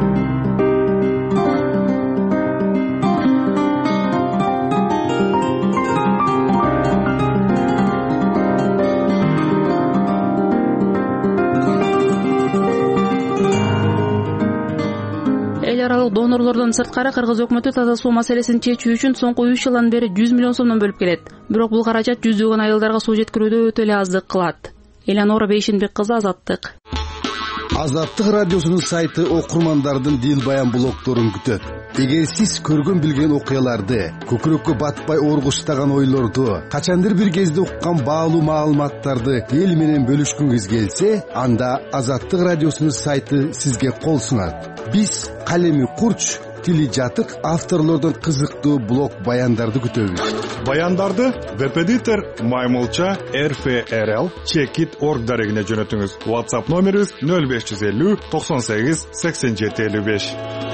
Эл аралык донорлордон сырткары Кыргыз өкмөтү таза суу маселесин чечүү үчүн соңку үч жылдан бери жүз миллион сомдон бөлүп келет. Бирок бул каражат жүздөгөн айылдарга суу жеткирүүдө өтө эле аздык кылат. Эланора Бейшенбек кызы, Азаттык. Азаттык радиосунун сайты окурмандардын дил баян блогдорун күтөт. Эгер сиз көргөн билген окуяларды, көкүрөккө батпай оргуштаган ойлорду, качандыр бир кезде уккан баалуу маалыматтарды эл менен бөлүшкүңүз келсе, анда Азаттык радиосунун сайты сизге кол сунат. Биз калеми курч, тили жатык авторлордон кызыктуу блог баяндарды күтөбүз. Баяндарды веб-эдитор Маймулча эр эф эр эл чекит точка орг дарегине жөнөтүңүз. WhatsApp номерибиз нөл беш жүз элүү токсон сегиз сексен жети элүү беш.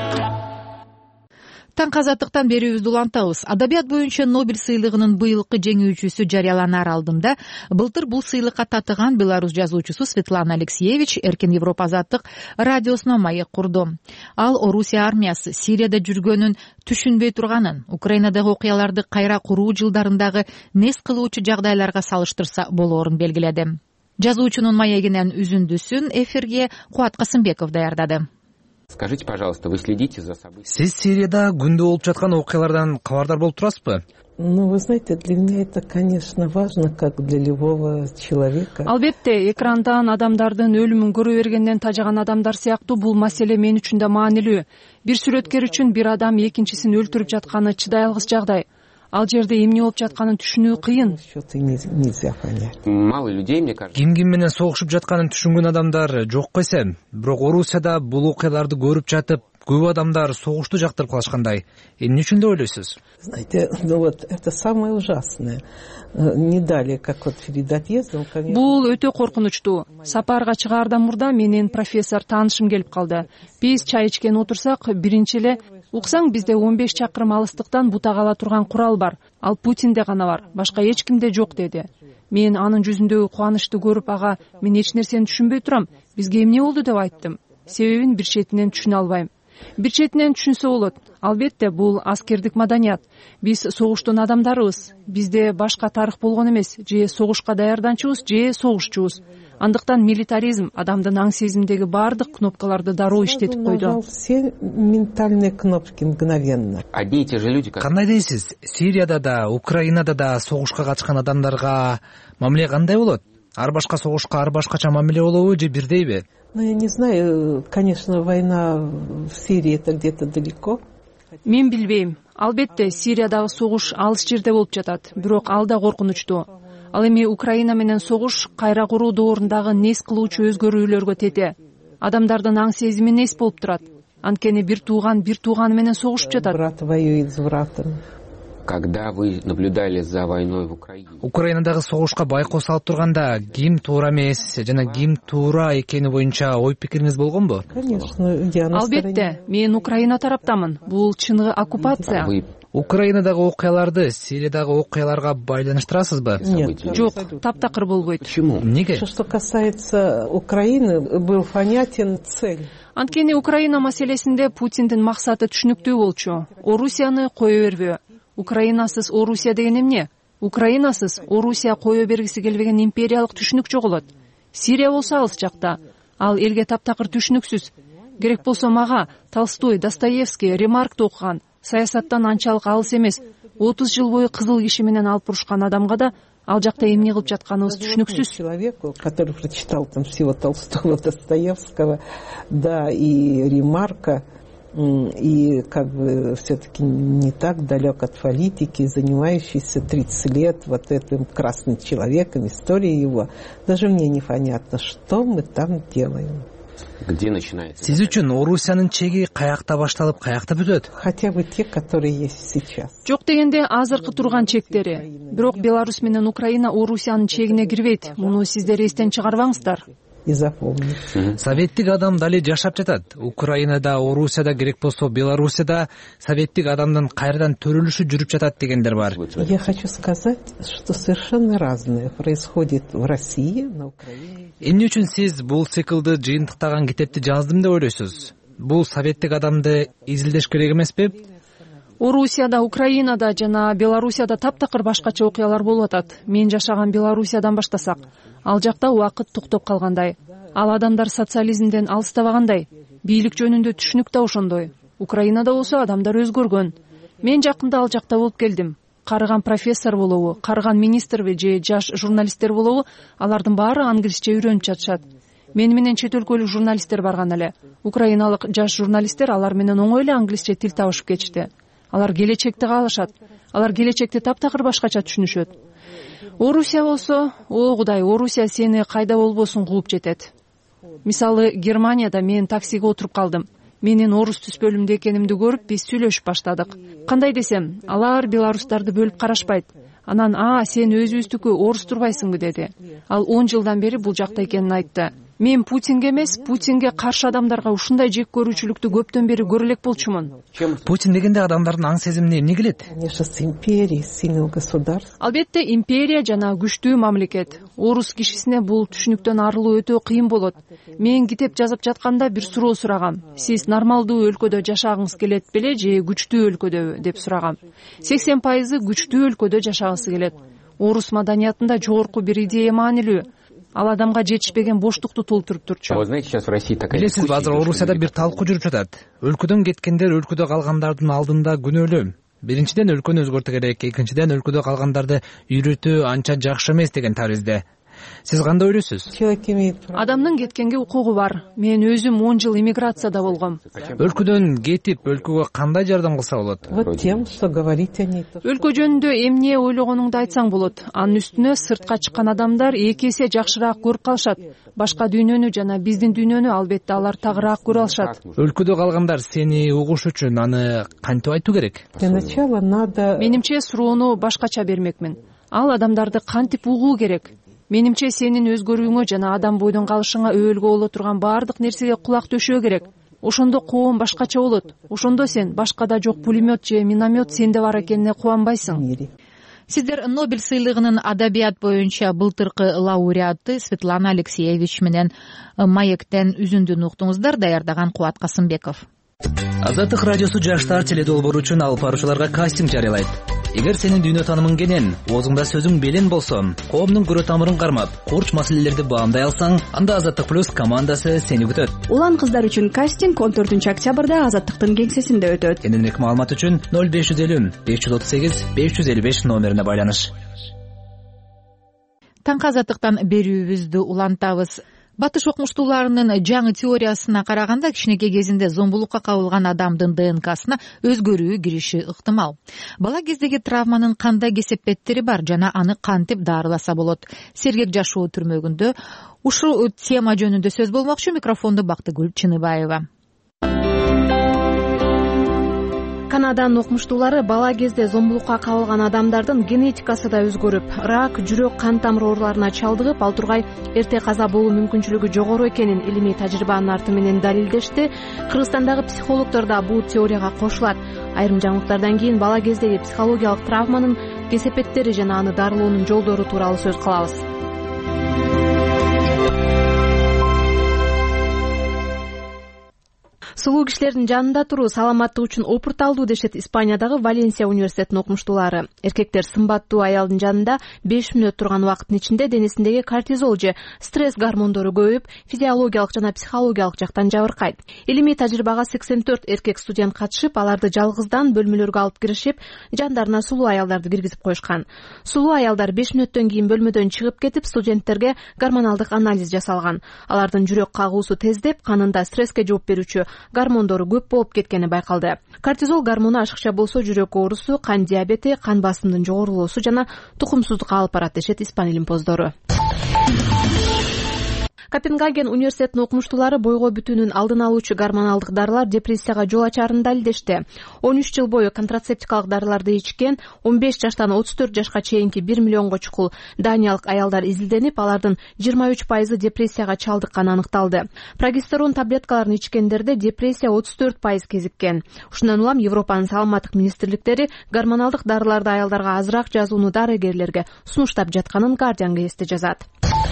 Таңкы Азаттыктан берүүбүздү улантабыз. Адабият боюнча Нобель сыйлыгынын быйылкы жеңүүчүсү жарыяланаар алдында былтыр бул сыйлыкка татыган белорус жазуучусу Светлана Алексеевич Эркин Европа Азаттык радиосуна маек курду. Ал Орусия армиясы Сирияда жүргөнүн түшүнбөй турганын, Украинадагы окуяларды кайра куруу жылдарындагы нес кылуучу жагдайларга салыштырса болоорун белгиледи. Жазуучунун маегинен үзүндүсүн эфирге Куат Касымбеков даярдады. Скажите, пожалуйста, вы следите за событиями? Сиз Сирияда күндө болуп жаткан окуялардан кабардар болуп турасызбы? Ну, вы знаете, для меня это, конечно, важно, как для любого человека. Албетте, экрандан адамдардын өлүмүн көрө бергенден тажаган адамдар сыяктуу бул маселе мен үчүн да маанилүү. Бир сүрөткер үчүн бир адам экинчисин өлтүрүп жатканы чыдай алгыс жагдай. Ал жерде эмне болуп жатканын түшүнүү кыйын. Мало людей, мне кажется. Ким ким менен согушуп жатканын түшүнгөн адамдар жок эсем. Бирок Орусияда бул окуяларды көрүп жатып, көп адамдар согушту жактырып калышкандай. Эмне үчүн деп ойлойсуз? Знаете, ну вот это самое ужасное. Не далее, как вот перед отъездом, конечно. Бул өтө коркунучтуу. Сапарга чыгаардан мурда менен профессор таанышым келип калды. Биз чай ичкен отурсак, биринчи эле уксаң бизде он беш чакырым алыстыктан бутак ала турган курал бар. Ал Путинде гана бар. Башка эч кимде жок деди. Мен анын жүзүндөгү кубанычты көрүп, ага, мен эч нерсени түшүнбөй турам. Бизге эмне болду деп айттым. Себебин бир четинен түшүнө албайм. Бир четинен түшүнсө болот. Албетте, бул аскердик маданият. Биз согуштун адамдарыбыз. Бизде башка тарых болгон эмес. Же согушка даярданчубуз, же согушчубуз. Андыктан милитаризм адамдын аң сезимдеги баардык кнопкаларды дароо иштетип койду. Все ментальные кнопки мгновенно. Одни и те же люди. Кандай дейсиз? Сирияда да, Украинада да согушка качкан адамдарга мамиле кандай болот? Ар башка согушка ар башкача мамиле болобу же бирдейби? Ну, я не знаю, конечно, война в Сирии это где-то далеко. Мен билбейм. Албетте, Сириядагы согуш алыс жерде болуп жатат, бирок ал да коркунучтуу. Ал эми Украина менен согуш кайра куруу доорундагы нес кылуучу өзгөрүүлөргө тете. Адамдардын аң сезими нес болуп турат. Анткени бир тууган бир тууганы менен согушуп жатат. Брат воюет с братом. Когда вы наблюдали за войной в Украине? Украинадагы согушка байкоо салып турганда ким туура эмес жана ким туура экени боюнча ой пикириңиз болгонбу? Конечно, я на стороне. Албетте, мен Украина тараптамын. Бул чыныгы оккупация. Украинадагы окуяларды Сириядагы окуяларга байланыштырасызбы? Нет, жок, таптакыр болбойт. Почему? Эмнеге? Что касается Украины, был понятен цель. Анткени Украина маселесинде Путиндин максаты түшүнүктүү болчу. Орусияны кое бербөө. Украинасыз Орусия деген эмне? Украинасыз Орусия кое бергиси келбеген империялык түшүнүк жоголот. Сирия болсо алыс жакта. Ал элге таптакыр түшүнүксүз. Керек болсо мага Толстой, Достоевский, Ремаркты окуган, саясаттан анчалык алыс эмес, отуз жыл бою кызыл киши менен алып урушкан адамга да ал жакта эмне кылып жатканыбыз түшүнүксүз. Человеку, который прочитал там всего Толстого, Достоевского, да, и Ремарка, и как бы все-таки не так далек от политики, занимающийся тридцать лет вот этим красным человеком, историей его. Даже мне непонятно, что мы там делаем. Где начинается? Сиз үчүн Орусиянын чеги каякта башталып, каякта бүтөт? Хотя бы те, которые есть сейчас. Жок дегенде азыркы турган чектери. Бирок Беларусь менен Украина Орусиянын чегине кирбейт. Муну сиздер эстен чыгарбаңыздар. и запомнить. Советтик адам дали жашап жатат. Украинада, Орусияда, керек болсо Белоруссияда советтик адамдын кайрадан төрүлүшү жүрүп жатат дегендер бар. Я хочу сказать, что совершенно разное происходит в России, на Украине. Эмне үчүн сиз бул циклды жыйынтыктаган китепти жаздым деп ойлойсуз? Бул советтик адамды изилдеш керек эмеспи? Орусияда, Украинада жана Белоруссияда таптакыр башкача окуялар болуп атат. Мен жашаган Белоруссиядан баштасак, ал жакта убакыт токтоп калгандай. Ал адамдар социализмден алыстабагандай. Бийлик жөнүндө түшүнүк да ошондой. Украинада болсо адамдар өзгөргөн. Мен жакында ал жакта болуп келдим. Карыган профессор болобу, карыган министрби же жаш журналисттер болобу, алардын баары англисче үйрөнүп жатышат. Мени менен чет өлкөлүк журналисттер барган эле. Украиналык жаш журналисттер алар менен оңой эле англисче тил табышып кетишти. Алар келечекти каалашат. Алар келечекти таптакыр башкача түшүнүшөт. Орусия болсо, о Кудай, Орусия сени кайда болбосун кууп жетет. Мисалы, Германияда мен таксиге отуруп калдым. Менин орус түспөлүмдө экенимди көрүп, биз сүйлөшүп баштадык. Кандай десем, алар белорустарды бөлүп карашпайт. Анан, а, сен өзүбүздүкү орус турбайсыңбы деди. Ал он жылдан бери бул жакта экенин айтты. Мен Путинге эмес, Путинге каршы адамдарга ушундай жек көрүүчүлүктү көптөн бери көрө элек болчумун. Путин дегенде адамдардын аң сезимине эмне келет? Конечно, с империей, сильного государства. Албетте, империя жана күчтүү мамлекет. Орус кишисине бул түшүнүктөн арылуу өтө кыйын болот. Мен китеп жазып жатканда бир суроо сурагам. Сиз нормалдуу өлкөдө жашагыңыз келет беле же күчтүү өлкөдөбү деп сурагам. сексен пайызы күчтүү өлкөдө жашагысы келет. Орус маданиятында жогорку бир идея маанилүү. Ал адамга жетишпеген боштукту толтуруп турчу. Билесизби, азыр Орусияда бир талкуу жүрүп жатат. Өлкөдөн кеткендер өлкөдө калгандардын алдында күнөөлүү. Биринчиден өлкөнү өзгөртүү керек, экинчиден өлкөдө калгандарды үйрөтүү анча жакшы эмес деген таризде. Сиз кандай ойлойсуз? Адамдын кеткенге укугу бар. Мен өзүм он жыл эмиграцияда болгом. Өлкөдөн кетип, өлкөгө кандай жардам кылса болот? Өлкө жөнүндө эмне ойлогонуңду айтсаң болот. Анын үстүнө сыртка чыккан адамдар эки эсе жакшыраак көрүп калышат. Башка дүйнөнү жана биздин дүйнөнү албетте алар тагыраак көрө алышат. Өлкөдө калгандар сени угуш үчүн аны кантип айтуу керек? Менимче суроону башкача бермекмин. Ал адамдарды кантип угуу керек? Менимче сенин өзгөрүүңө жана адам бойдон калышыңа өбөлгө боло турган баардык нерсеге кулак төшөө керек. Ошондо коом башкача болот. Ошондо сен башкада жок пулемет же миномет сенде бар экенине кубанбайсың. Сиздер Нобель сыйлыгынын адабият боюнча былтыркы лауреаты Светлана Алексеевич менен Маектен үзүндүн уктуңуздар. Даярдаган Кубат Касымбеков. Азаттык радиосу жаштар теледолбоору үчүн алып баруучуларга кастинг жарыялайт. Эгер сенин дүйнө таанымың кенен, оозуңда сөзүң белен болсо, коомдун көрө тамырын кармап, курч маселелерди баамдай алсаң, анда Азаттык плюс командасы сени күтөт. Улан кыздар үчүн кастинг он төртүнчү октябрда Азаттыктын кеңсесинде өтөт. Кененирээк маалымат үчүн ноль беш жүз элүү беш жүз отуз сегиз беш жүз элүү беш номерине байланыш. Таңкы Азаттыктан берүүбүздү улантабыз. Батыш окумуштууларынын жаңы теориясына караганда, кичинекей кезинде зомбулукка кабылган адамдын ДНКсына өзгөрүү кириши ыктымал. Бала кездеги травманын кандай кесепеттери бар жана аны кантип даарыласа болот? Сергек жашоо түрмөгүндө ушул тема жөнүндө сөз болмокчу. Микрофонду Бактыгүл Чыныбаева. Канаданын окумуштуулары бала кезде зомбулукка кабылган адамдардын генетикасы да өзгөрүп, рак, жүрөк, кан тамыр ооруларына чалдыгып, ал тургай эрте каза болуу мүмкүнчүлүгү жогору экенин илимий тажрыйбанын арты менен далилдешти. Кыргызстандагы психологдор да бул теорияга кошулат. Айрым жаңылыктардан кийин бала кездеги психологиялык травманын кесепеттери жана аны дарылоонун жолдору тууралуу сөз кылабыз. Сулуу кишилердин жанында туруу саламаттык үчүн опурталдуу дешет Испаниядагы Валенсия университетинин окумуштуулары. Эркектер сымбаттуу аялдын жанында беш мүнөт турган убакыттын ичинде денесиндеги кортизол же стресс гормондору көбөйүп, физиологиялык жана психологиялык жактан жабыркайт. Илимий тажрыйбага сексен төрт эркек студент катышып, аларды жалгыздан бөлмөлөргө алып киришип, жандарына сулуу аялдарды киргизип коюшкан. Сулуу аялдар беш мүнөттөн кийин бөлмөдөн чыгып кетип, студенттерге гормоналдык анализ жасалган. Алардын жүрөк кагуусу тездеп, канында стресске жооп берүүчү гормондору көп болуп кеткени байкалды. Кортизол гормону ашыкча болсо жүрөк оорусу, кан диабети, кан басымдын жогорулоосу жана тукумсуздукка алып барат дешет Испан илимпоздору. Копенгаген университетинин окумуштуулары бойго бүтүүнүн алдын алуучу гормоналдык дарылар депрессияга жол ачарын далилдешти. он үч жыл бою контрацептикалык дарыларды ичкен он беш жаштан отуз төрт жашка чейинки бир миллионго чукул даниялык аялдар изилденип, алардын жыйырма үч пайызы депрессияга чалдыкканы аныкталды. Прогестерон таблеткаларын ичкендерде депрессия отуз төрт пайыз кезиккен. Ушундан улам Европанын саламаттык министрликтери гормоналдык дарыларды аялдарга азыраак жазууну дарыгерлерге сунуштап жатканын Guardian газети жазат.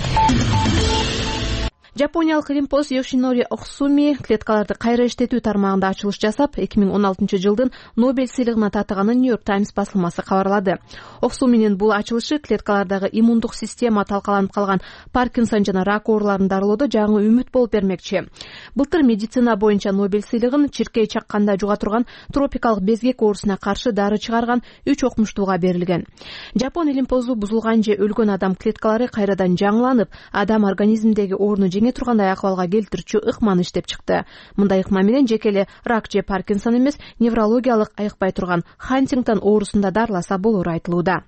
Жапониялык Римпос Йошинори Оксуми клеткаларды кайра иштетүү тармагында ачылыш жасап, эки миң он алтынчы жылдын Нобель сыйлыгына татыганын Нью-Йорк Таймс басылмасы кабарлады. Оксуминин бул ачылышы клеткалардагы иммундук система талкаланып калган Паркинсон жана рак ооруларын дарылоодо жаңы үмүт болуп бермекчи. Былтыр медицина боюнча Нобель сыйлыгын чиркей чакканда жуга турган тропикалык безгек оорусуна каршы дары чыгарган үч окумуштууга берилген. Жапон илимпозу бузулган же өлгөн адам клеткалары кайрадан жаңыланып, адам организминдеги ооруну жеңе тургандай акыбалга келтирүүчү ыкманы иштеп чыкты. Мындай ыкма менен жеке эле рак же Паркинсон эмес, неврологиялык айыкпай турган Хантингтон оорусунда дарыласа болору айтылууда.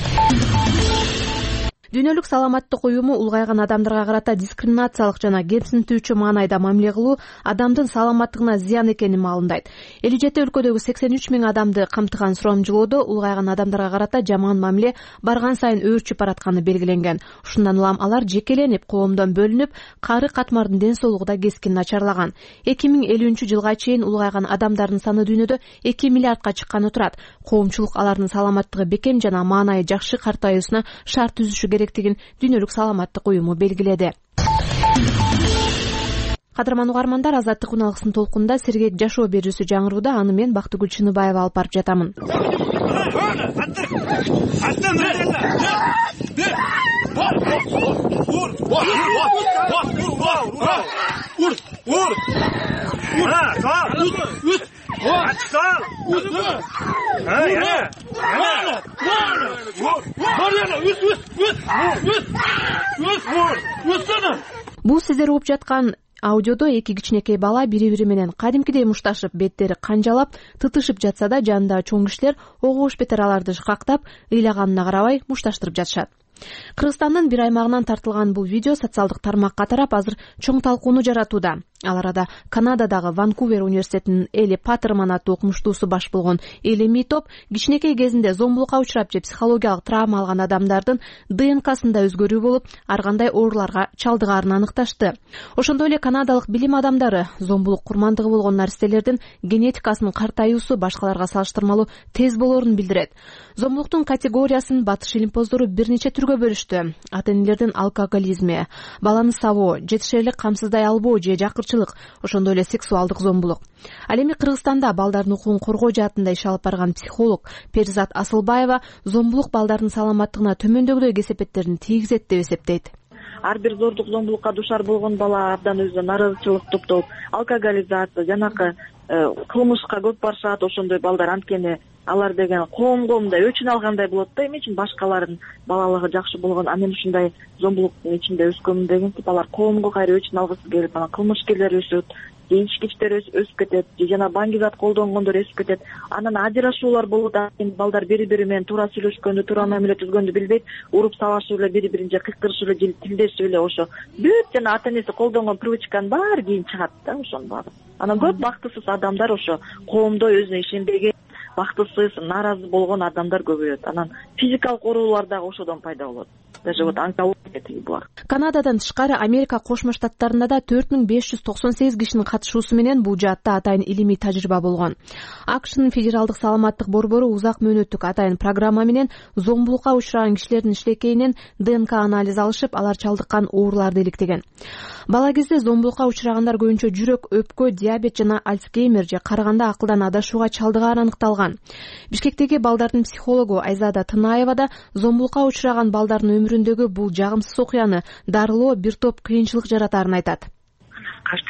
Дүйнөлүк саламаттык уюму улгайган адамдарга карата дискриминациялык жана кемсинтүүчү маанайда мамиле кылуу адамдын саламаттыгына зыян экенин маалымдайт. элүү жети өлкөдөгү сексен үч миң адамды камтыган сурамжылоодо улгайган адамдарга карата жаман мамиле барган сайын өөрчүп баратканы белгиленген. Ушундан улам алар жекеленип, коомдон бөлүнүп, кары катмардын ден соолугу да кескин начарлаган. эки миң элүүнчү жылга чейин улгайган адамдардын саны дүйнөдө эки миллиардка чыкканы турат. Коомчулук алардын саламаттыгы бекем жана маанайы жакшы картаюусуна шарт түзүшү керектигин Дүйнөлүк саламаттык уюму белгиледи. Кадырман угармандар, Азаттык уналгысынын толкунда сергек жашоо берүүсү жаңырууда. Аны мен Бактыгүл Чыныбаева алып барып жатамын. Бул сиздер угуп жаткан аудиодо эки кичинекей бала бири-бири менен кадимкидей мушташып, беттери канжалап, тытышып жатса да, жанындагы чоң кишилер огош бетер аларды кактап, ыйлаганына карабай мушташтырып жатышат. Кыргызстандын бир аймагынан тартылган бул видео социалдык тармакка тарап азыр чоң талкууну жаратууда. Ал арада Канададагы Ванкувер университетинин Эли Паттерман аттуу окумуштуусу баш болгон Элеми топ кичинекей кезинде зомбулукка учурап же психологиялык травма алган адамдардын ДНКсында өзгөрүү болуп, ар кандай ооруларга чалдыгаарын аныкташты. Ошондой эле канадалык билим адамдары зомбулук курмандыгы болгон наристелердин генетикасынын картаюусу башкаларга салыштырмалуу тез болоорун билдирет. Зомбулуктун категориясын батыш илимпоздору бир нече түргө бөлүштү. Ата-энелердин алкоголизми, баланы сабоо, жетишерлик камсыздай албоо же жакырчылык, ошондой эле сексуалдык зомбулук. Ал эми Кыргызстанда балдардын укугун коргоо жаатында иш алып барган психолог Перизат Асылбаева зомбулук балдардын саламаттыгына төмөндөгүдөй кесепеттерин тийгизет деп эсептейт. Ар бир зордук зомбулукка душар болгон бала абдан өзүнө нааразычылык топтоп, алкоголизация, жанакы кылмышка көп барышат. Ошондой балдар анткени алар деген коомго мындай өчүн алгандай болот да, эмне үчүн башкалардын балалыгы жакшы болгон, а мен ушундай зомбулуктун ичинде өскөмүн дегентип алар коомго кайра өчүн алгысы келип, анан кылмышкерлер өсөт, ичкичтер өсүп кетет, же жана баңгизат колдонгондор өсүп кетет. Анан ажырашуулар болот. Балдар бири-бири менен туура сүйлөшкөндү, туура мамиле түзгөндү билбейт, уруп салашып эле, бири-бирин же кыйкырышып эле, тилдешип эле, ошо бүт жана ата-энеси колдонгон привычканын баары кийин чыгат да, ошонун баары. Анан көп бактысыз адамдар ошо коомдо өзүнө ишенбеген, бактысыз, нааразы болгон адамдар көбөйөт. Анан физикалык оорулар дагы ошодон пайда болот. Даже вот онкология тиги бар. Канададан тышкары Америка Кошмо Штаттарында да төрт миң беш жүз токсон сегиз кишинин катышуусу менен бул жаатта атайын илимий тажрыйба болгон. АКШнын федералдык саламаттык борбору узак мөөнөттүк атайын программа менен зомбулукка учураган кишилердин ишлекейинен ДНК анализ алышып, алар чалдыккан ооруларды иликтеген. Бала кезде зомбулукка учурагандар көбүнчө жүрөк, өпкө, диабет жана Альцгеймер же караганда акылдан адашууга чалдыгаары аныкталган. Бишкектеги балдардын психологу Айзада Тынаева да зомбулукка учураган балдардын өмүрүндөгү бул жагымсыз окуяны дарылоо бир топ кыйынчылык жаратаарын айтат. В каждом году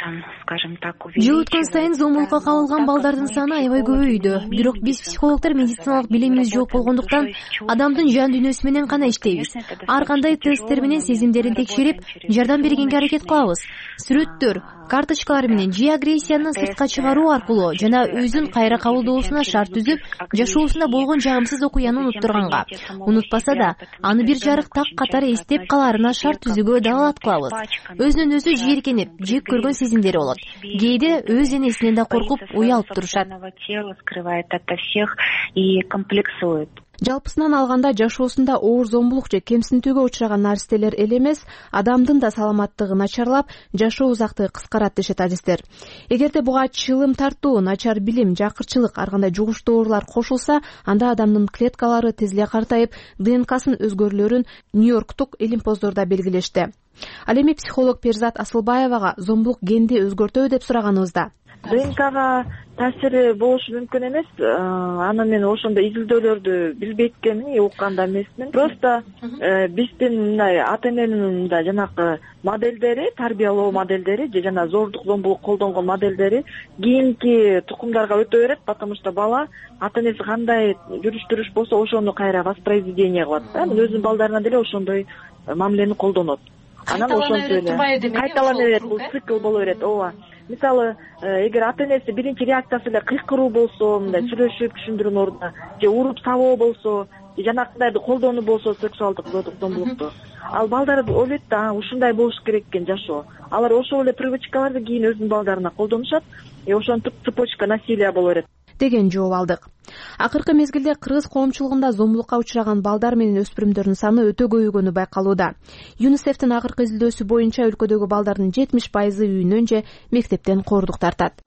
скажем так, жыл өткөн сайын зомбулукка кабылган балдардын саны аябай көбөйдү. Бирок биз психологдор медициналык билимибиз жок болгондуктан адамдын жан дүйнөсү менен гана иштейбиз. Ар кандай тесттер менен сезимдерин текшерип, жардам бергенге аракет кылабыз. Сүрөттөр, карточкалар менен же агрессияны сыртка чыгаруу аркылуу жана өзүн кайра кабылдоосуна шарт түзүп, жашоосунда болгон жагымсыз окуяны унуттурганга, унутпаса да аны бир жарык так катары эстеп калаарына шарт түзүүгө далаат кылабыз. Өзүнөн өзү жийиркенип, жек көргөн сезимдери болот. Кээде өз энесинен да коркуп, уялып турушат. Скрывает ото всех и комплексует. Жалпысынан алганда жашоосунда оор зомбулук же кемсинтүүгө учураган наристелер эле эмес, адамдын да саламаттыгы начарлап, жашоо узактыгы кыскарат дешет адистер. Эгерде буга чылым тартуу, начар билим, жакырчылык, ар кандай жугуштуу оорулар кошулса, анда адамдын клеткалары тезле картайып, ДНКсын өзгөрүүлөрүн Нью-Йорктук илимпоздордо белгилешти. Ал эми психолог Перзат Асылбаевага зомбулук генди өзгөртөбү деп сураганыбызда. ДНКга таасири болушу мүмкүн эмес. Аны мен ошондой изилдөөлөрдү билбейт экенмин, уккан да эмесмин. Просто биздин мындай ата эненин мындай жанакы моделдери, тарбиялоо моделдери же жана зордук, зомбулук колдонгон моделдери кийинки тукумдарга өтө берет, потому что бала ата энеси кандай жүрүш-туруш болсо ошону кайра воспроизведение кылат да. Өзүнүн балдарына деле ошондой мамилени колдонот. Анан ошентип эле кайталана берет, бул цикл боло берет. ооба. Мисалы, эгер ата энеси биринчи реакциясы эле кыйкыруу болсо, мындай сүйлөшүп түшүндүрүүнүн ордуна, же уруп сабоо болсо, же жанакындайды колдонуу болсо, сексуалдык зомбулукту, ал балдар ойлойт да, ушундай болуш керек экен жашоо. Алар ошол эле привычкаларды кийин өзүнүн балдарына колдонушат, и ошентип цепочка насилия боло берет деген жооп алдык. Акыркы мезгилде кыргыз коомчулугунда зомбулукка учураган балдар менен өспүрүмдөрдүн саны өтө көбөйгөнү байкалууда. ЮНИСЕФтин акыркы изилдөөсү боюнча өлкөдөгү балдардын жетимиш пайызы үйүнөн же мектептен коордук тартат.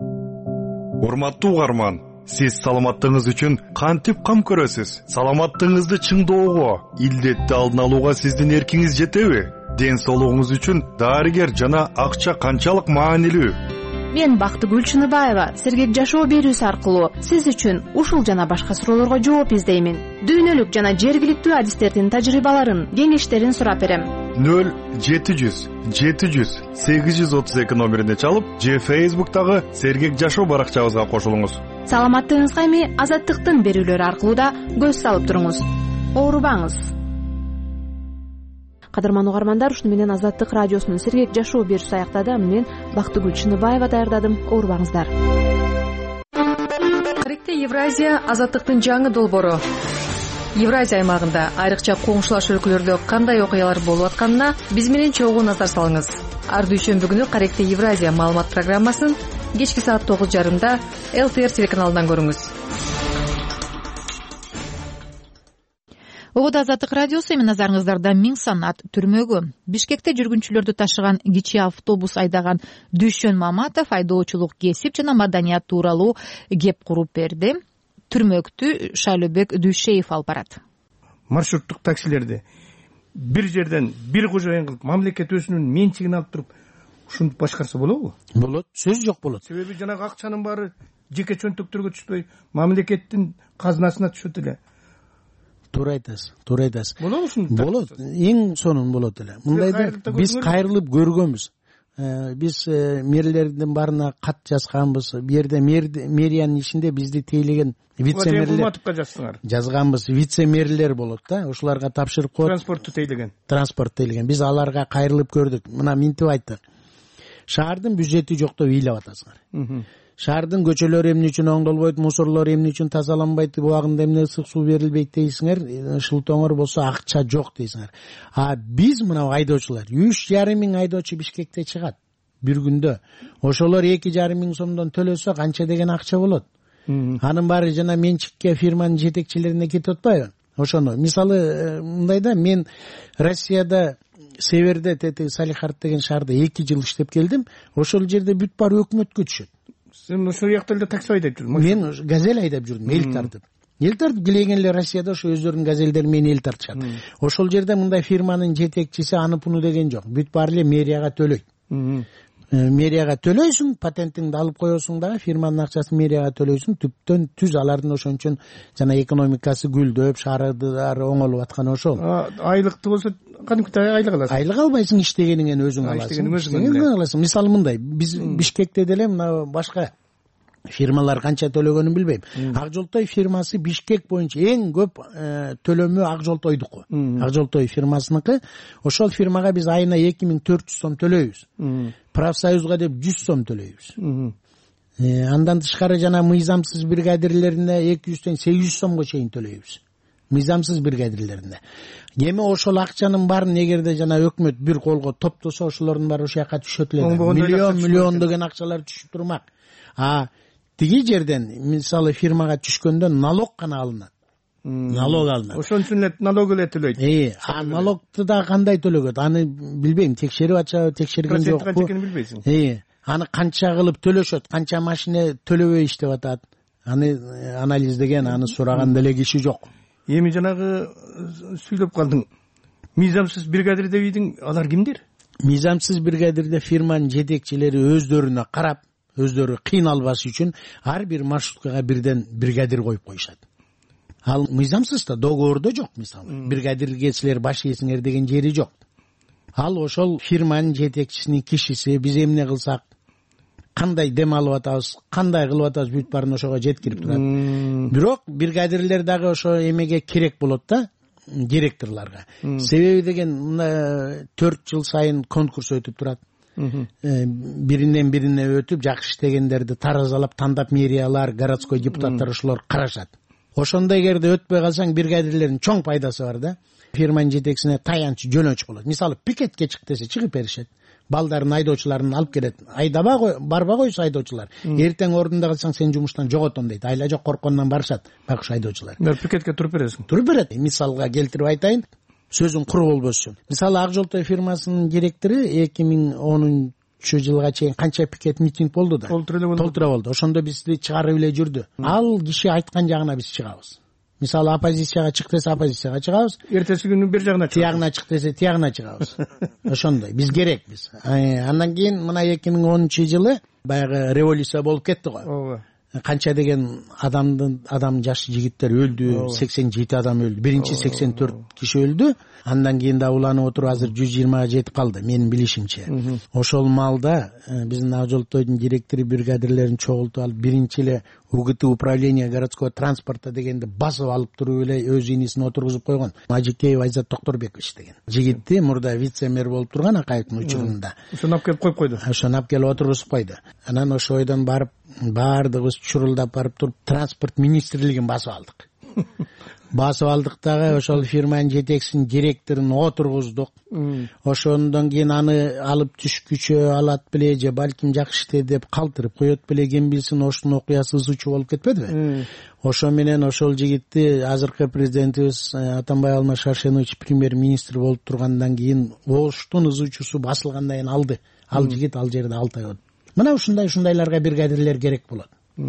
Урматтуу угарман, сиз саламаттыгыңыз үчүн кантип кам көрөсүз? Саламаттыгыңызды чыңдоого, илдетти алдын алууга сиздин эркиңиз жетеби? Ден соолугуңуз үчүн дарыгер жана акча канчалык маанилүү? Мен Бактыгүл Чыныбаева сергек жашоо берүүсү аркылуу сиз үчүн ушул жана башка суроолорго жооп издеймин. Дүйнөлүк жана жергиликтүү адистердин тажрыйбаларын, кеңештерин сурап берем. нөл жети жүз жети жүз сегиз жүз отуз эки номерине чалып, же Facebook'тагы сергек жашоо баракчабызга кошулуңуз. Саламаттыгыңызга эми Азаттыктын берүүлөрү аркылуу да көз салып туруңуз. Оорубаңыз. Кадырман угармандар, ушуну менен Азаттык радиосунун сергек жашоо берүүсү аяктады. Мен Бактыгүл Чыныбаева даярдадым. Оорубаңыздар. Каректе Евразия Азаттыктын жаңы долбоору. Евразия аймагында айрыкча коңшулаш өлкөлөрдө кандай окуялар болуп атканына биз менен чогуу назар салыңыз. Ар дүйшөмбү күнү Каректе Евразия маалымат программасын кечки саат тогуз жарымда эл тэ эр телеканалынан көрүңүз. Обода Азаттык радиосу, эми назарыңыздарда Миң Санат түрмөгү. Бишкекте жүргүнчүлөрдү ташыган кичи автобус айдаган Дүйшөн Маматов айдоочулук кесип жана маданият тууралуу кеп куруп берди. Түрмөктү Шайлөбек Дүйшеев алып барат. Маршруттук таксилерди бир жерден бир кожоюн кылып, мамлекет өзүнүн менчигин алып туруп, ушинтип башкарса болобу? Болот, сөз жок болот. Себеби жанагы акчанын баары жеке чөнтөктөргө түшпөй, мамлекеттин казынасына түшөт эле. Туура айтасыз, туура айтасыз. Болобу ушинтип? Болот, эң сонун болот эле. Мындайда биз кайрылып көргөнбүз. Биз мэрлердин баарына кат жазганбыз. Бу жерде мэриянын ичинде бизди тейлеген вице-мэрлер жазганбыз. Вице-мэрлер болот да, ошолорго тапшырып коет. Транспортту тейлеген. Транспорт тейлеген. Биз аларга кайрылып көрдүк. Мына минтип айттык. Шаардын бюджети жок деп ыйлап атасыңар. Шаардын көчөлөрү эмне үчүн оңдолбойт, мусорлор эмне үчүн тазаланбайт, убагында эмне ысык суу берилбейт дейсиңер, шылтоңор болсо акча жок дейсиңер. А биз мына айдоочулар үч жарым миң айдоочу Бишкекте чыгат бир күндө. Ошолор эки жарым миң сомдон төлөсө канча деген акча болот? Анын баары жана менчикке фирманын жетекчилерине кетип атпайбы? Ошону мисалы мындайда мен Россияда Северде тети Салихард деген шаарда эки жыл иштеп келдим. Ошол жерде бүт баары өкмөткө түшөт. Сен ошол жакта эле такси айдап жүрдүң? Мен газель айдап жүрдүм, эл тартып. Эл тартып билген эле Россияда ошо өздөрүнүн газелдери менен эл тартышат. Ошол жерде мындай фирманын жетекчиси аны пуну деген жок. Бүт баары эле мэрияга төлөйт. Мэрияга төлөйсүң, патентиңди алып коесуң дагы, фирманын акчасын мэрияга төлөйсүң, түптөн түз алардын ошон үчүн жана экономикасы гүлдөп, шаардар оңолуп атканы ошол. Айлыкты болсо кадимкидей айлык аласың. Айлык албайсың, иштегениңен өзүң аласың. Иштегениңен аласың. Мисалы мындай, биз Бишкекте деле мына башка фирмалар канча төлөгөнүн билбейм. Ак Жолтой фирмасы Бишкек боюнча эң көп төлөмү Ак Жолтойдуку. Ак Жолтой фирмасыныкы. Ошол фирмага биз айына эки миң төрт жүз сом төлөйбүз. Профсоюзга деп жүз сом төлөйбүз. Андан тышкары жана мыйзамсыз бригадирлерине эки жүздөн сегиз жүз сомго чейин төлөйбүз. Мыйзамсыз бригадирлерине. Эми ошол акчанын баарын эгерде жана өкмөт бир колго топтосо, ошолордун баары ошол жака түшөт эле. Миллион миллион деген акчалар түшүп турмак. А тиги жерден мисалы фирмага түшкөндө налог гана алынат. Налог алынат. Ошон үчүн эле налог эле төлөйт. Э, а налогду да кандай төлөгөт? Аны билбейм, текшерип атчабы, текшерген жокпу? Процент канча экенин билбейсиң. Э, аны канча кылып төлөшөт, канча машина төлөбөй иштеп атат. Аны анализдеген, аны сураган деле киши жок. Эми жанагы сүйлөп калдың. Мыйзамсыз бригадир дебийдиң, алар кимдер? Мыйзамсыз бригадирде фирманын жетекчилери өздөрүнө карап, өздөрү кыйналбаш үчүн ар бир маршруткага бирден бригадир коюп коюшат. Ал мыйзамсыз да договордо жок, мисалы. Бригадирге силер баш ийесиңер деген жери жок. Ал ошол фирманын жетекчисинин кишиси, биз эмне кылсак, кандай дем алып атабыз, кандай кылып атабыз, бүт баарын ошого жеткирип турат. Бирок бригадирлер дагы ошо эмеге керек болот да, директорлорго. Себеби деген мына төрт жыл сайын конкурс өтүп турат. Биринен бирине өтүп, жакшы иштегендерди таразалап, тандап мэриялар, городской депутаттар ошолор карашат. Ошондо эгерде өтпөй калсаң, бригадирлердин чоң пайдасы бар да. Фирманын жетекчисине таянч жөнөч болот. Мисалы, пикетке чык десе, чыгып беришет. Балдарын, айдоочуларын алып келет. Айдаба, барба койсо айдоочулар. Эртең ордунда калсаң, сен жумуштан жоготом дейт. Айла жок, корккондон барышат байкуш айдоочулар. Пикетке туруп бересиң. Туруп берет. Мисалга келтирип айтайын, сөзүң кур болбош үчүн. Мисалы, Ак Жолтой фирмасынын директору эки миң онунчу жылга чейин канча пикет митинг болду да? Толтура болду. Ошондо бизди чыгарып эле жүрдү. Ал киши айткан жагына биз чыгабыз. Мисалы, оппозицияга чык десе, оппозицияга чыгабыз. Эртеси күнү бир жагына чыгабыз. Тиягына чык десе, тиягына чыгабыз. Ошондой. Биз керекпиз. Андан кийин мына эки миң онунчу жылы баягы революция болуп кетти го. Ооба. Канча деген адамдын адам жаш жигиттер өлдү, сексен жети адам өлдү. Биринчи сексен төрт киши өлдү. Андан кийин да уланып отуруп азыр жүз жыйырмага жетип калды, менин билишимче. Ошол маалда биздин Ак Жолтойдун директору бригадирлерин чогултуп алып, биринчи эле УГТ управление городского транспорта дегенди басып алып туруп эле өз инисин отургузуп койгон. Мажикеев Айзат Токторбекович деген жигитти мурда вице-мэр болуп турган Акаевдин учурунда. Ошону алып келип коюп койду. Ошону алып келип отургузуп койду. Анан ошол ойдон барып, баардыгыбыз чурулдап барып туруп, транспорт министрлигин басып алдык. Басып алдык дагы, ошол фирманын жетекчисинин директорун отургуздук. Ошондон кийин аны алып түшкүчө алат беле же балким жакшы иштейт деп калтырып коет беле, ким билсин, ошонун окуясы ызычуу болуп кетпедиби? Ошо менен ошол жигитти азыркы президентибиз Атамбай Алмаз Шаршенович премьер-министр болуп тургандан кийин оштун ызычуусу басылгандан кийин алды. Ал жигит ал жерде алты ай болду. Мына ушундай ушундайларга бригадирлер керек болот.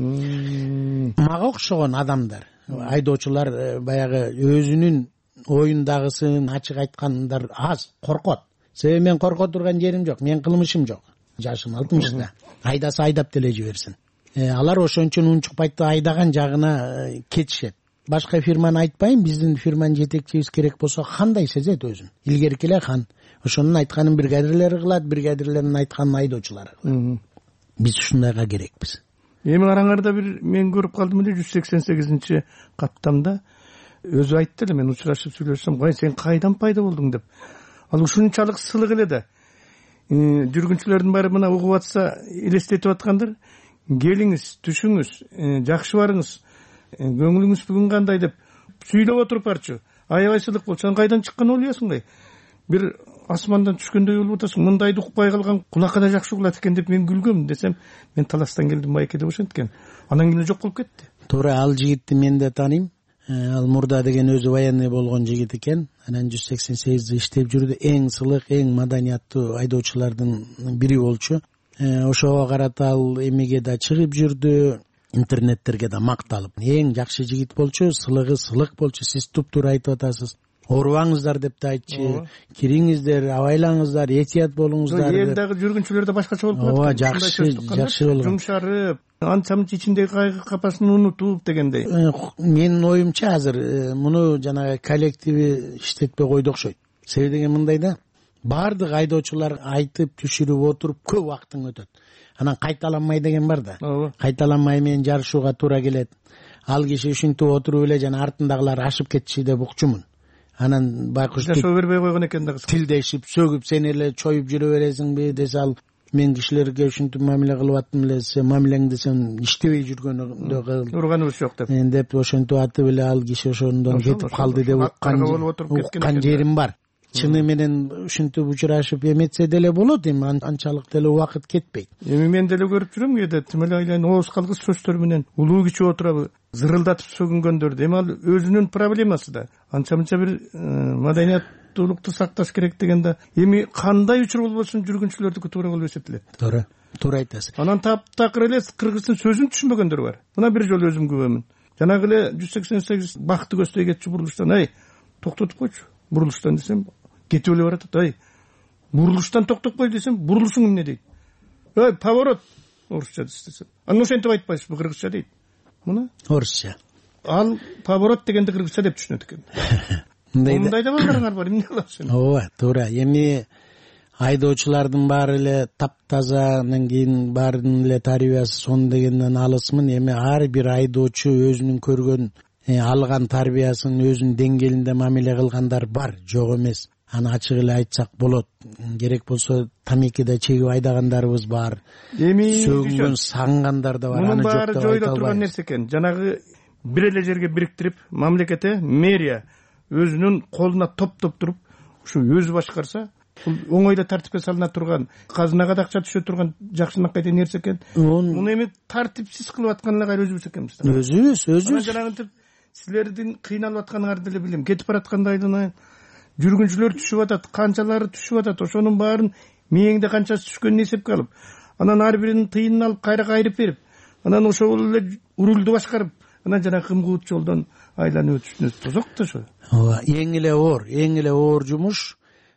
Мага окшогон адамдар, айдоочулар баягы өзүнүн оюндагысын ачык айткандар аз, коркот. Себеби мен корко турган жерим жок, менин кылмышым жок. Жашым алтымышта. Айдаса айдап деле жиберсин. Алар ошон үчүн унчукпайт айдаган жагына кетишет. Башка фирманы айтпайм, биздин фирманын жетекчибиз керек болсо кандай сезет өзүн. Илгерки эле хан. Ошонун айтканын бригадирлер кылат, бригадирлердин айтканын айдоочулар кылат. Биз ушундайга керекпиз. Эми караңарда бир мен көрүп калдым эле жүз сексен сегизинчи каттамда өзү айтты эле, мен учурашып сүйлөшсөм, "Кай сен кайдан пайда болдуң?" деп. Ал ушунчалык сылык эле да. Жүргүнчүлөрдүн баары мына угуп атса, элестетип аткандар, "Келиңиз, түшүңүз, жакшы барыңыз, көңүлүңүз бүгүн кандай" деп сүйлөп отуруп барчу. Аябай сылык болчу. Сен кайдан чыккан ойлойсуң кай? Бир асмандан түшкөндөй болуп атасың. Мындайды укпай калган кулакка да жакшы угулат экен деп мен күлгөм десем, мен Таластан келдим байке деп ошентип экен. Анан кийин жок болуп кетти. Туура, ал жигитти мен да тааныйм. Ал мурда деген өзү военный болгон жигит экен. Анан жүз сексен сегизде иштеп жүрдү. Эң сылык, эң маданияттуу айдоочулардын бири болчу. Ошого карата ал эмеге да чыгып жүрдү. Интернеттерге да макталып. Эң жакшы жигит болчу, сылыгы сылык болчу. Сиз туп-туура айтып атасыз. Оорубаңыздар деп да айтчы. Кириңиздер, абайлаңыздар, этият болуңуздар. Эл дагы жүргүнчүлөр да башкача болуп калат. Ооба, жакшы, жакшы болгон. Жумшарып, анча-мынча ичиндеги кайгы капасын унутуп дегендей. Менин оюмча азыр муну жанагы коллективи иштетпей койду окшойт. себеби деген мындай да, баардык айдоочулар айтып түшүрүп отуруп көп убактың өтөт, анан кайталанмай деген бар да. Кайталанмай менен жарышууга туура келет. Ал киши ушинтип отуруп эле жана артындагылар ашып кетиши деп укчумун. Анан байкуш жашоо бербей койгон экен да, тилдешип сөгүп сен эле чоюп жүрө бересиңби десе, ал мен кишилерге ушинтип мамиле кылып аттым эле, сен мамилеңди сен иштебей жүргөнү кыл, урганыбыз жок деп деп ошентип атып эле ал киши ошондон кетип калды деп уккан жерим бар. Чыны менен ушинтип учурашып эметсе деле болот, эми анчалык деле убакыт кетпейт. Эми мен деле көрүп жүрөм кээде тим эле айлан ооз калгыс сөздөр менен улуу кичи отурабы зырылдатып сөгүнгөндөрдү. Эми ал өзүнүн проблемасы да. Анча мынча бир маданияттуулукту сакташ керек дегенде, эми кандай учур болбосун жүргүнчүлөрдүкү туура кылып эсептелет. Туура, туура айтасыз. Анан таптакыр эле кыргыздын сөзүн түшүнбөгөндөр бар. Мына бир жолу өзүм күбөмүн. Жанагы эле жүз сексен сегиз бакты көздөй кетчү бурулуштан, ай токтотуп койчу бурулуштан десем, кетип эле баратат. Ай бурулуштан токтоп кой десем, бурулушуң эмне дейт? Ай поворот орусча десем. Анан ошентип айтпайсызбы, кыргызча дейт. Мына орусча. Ал поворот дегенди кыргызча деп түшүнөт экен. Мындай да балдарыңар бар, эмне кыласың? Ооба, туура. Эми айдоочулардын баары эле таптаза, анан кийин баарынын эле тарбиясы сон дегенден алысмын. Эми ар бир айдоочу өзүнүн көргөн, алган тарбиясын өзүнүн деңгээлинде мамиле кылгандар бар, жок эмес. Аны ачык эле айтсак болот. Керек болсо тамекиде чегип айдагандарыбыз бар. Эми сөгүнгөн, сагынгандар да бар. Аны жок деп айта албайм. Жойдо турган нерсе экен. Жанагы бир эле жерге бириктирип, мамлекете, мэрия өзүнүн колуна топтоп туруп, ушу өзү башкарса, бул оңой эле тартипке салына турган, казынага да акча түшө турган жакшынакай деген нерсе экен. Муну эми тартипсиз кылып аткан эле кайра өзүбүз экенбиз. Өзүбүз, өзүбүз. Жанагынтип силердин кыйналып атканыңарды деле билем. Кетип бараткандайдын жүргүнчүлөр түшүп атат, канчалары түшүп атат. Ошонун баарын мээңде канчасы түшкөнүн эсепке алып, анан ар биринин тыйынын алып кайра кайрып берип, анан ошол эле рулду башкарып, анан жана кымкуут жолдон айланып өтүшүнө тозок да ошо. Ооба, эң эле оор, эң эле оор жумуш.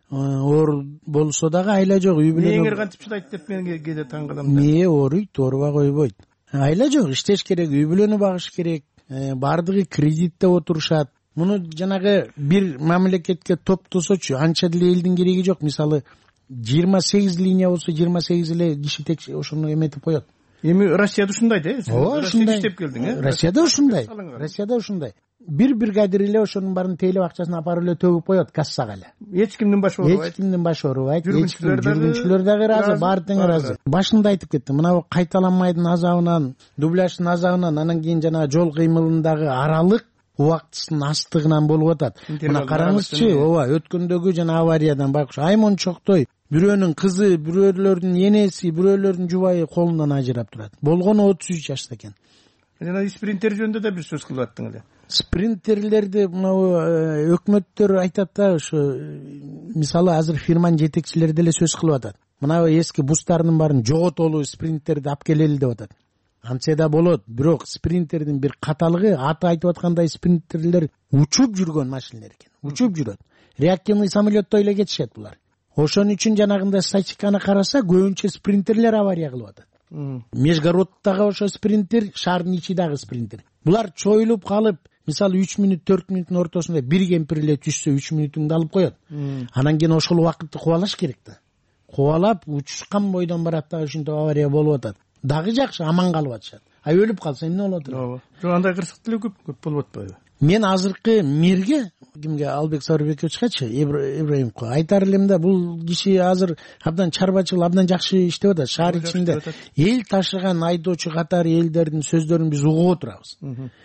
Оор болсо дагы айла жок, үй бүлө. Мээңер кантип чыдайт деп мен кээде таң калам да. Мээ ооруйт, оорубай койбойт. Айла жок, иштеш керек, үй бүлөнү багыш керек. Бардыгы кредитте отурушат. Муну жанагы бир мамлекетке топтосочу анча деле элдин кереги жок. Мисалы жыйырма сегиз линия болсо жыйырма сегиз эле киши тек ошону эметип коет. Эми Россияда ушундай да, э? Ооба, ушундай. Иштеп келдиң, э? Россияда ушундай. Россияда ушундай. Бир бригадир эле ошонун баарын тейлеп акчасын апарып эле төгүп коет кассага эле. Эч кимдин башы оорубайт. Эч кимдин башы оорубайт. Жүргүнчүлөр дагы ыраазы, баары тең ыраазы. Башында айтып кеттим, мына кайталанмайдын азабынан, дубляждын азабынан, анан кийин жана жол кыймылындагы аралык убактысынын астыгынан болуп атат. Мына караңызчы, ооба, өткөндөгү жана авариядан байкуш аймончоктой бирөөнүн кызы, бирөөлөрдүн энеси, бирөөлөрдүн жубайы колунан ажырап турат. Болгону отуз үч жашта экен. Жана спринтер жөнүндө да бир сөз кылып аттың эле. Спринтерлерди мына өкмөттөр айтат да, ошо мисалы азыр фирманын жетекчилери деле сөз кылып атат. Мына эски бустардын баарын жоготолу, спринтерди алып келели деп атат. Антсе да болот, бирок спринтердин бир каталыгы, аты айтып аткандай спринтерлер учуп жүргөн машиналар экен. Учуп жүрөт. Реактивный самолеттой эле кетишет булар. Ошон үчүн жанагындай статистиканы караса, көбүнчө спринтерлер авария кылып атат. Межгороддагы ошо спринтер, шаардын ичидагы спринтер. Булар чоюлуп калып, мисалы үч мүнөт, төрт мүнөттүн ортосунда бир кемпир эле түшсө үч мүнөтүңдү алып коет. Анан кийин ошол убакытты кубалаш керек да. Кубалап учушкан бойдон барат дагы ушинтип авария болуп атат. Дагы жакшы аман калып атышат. А өлүп калса эмне болот? Ооба. Жок, андай кырсык деле көп көп болуп атпайбы? Мен азыркы мэрге, кимге, Албек Сарыбековичкачы, Ибраимовго айтар элем да, бул киши азыр абдан чарбачыл, абдан жакшы иштеп атат. Шаар ичинде эл ташыган айдоочу катары элдердин сөздөрүн биз угуп отурабыз.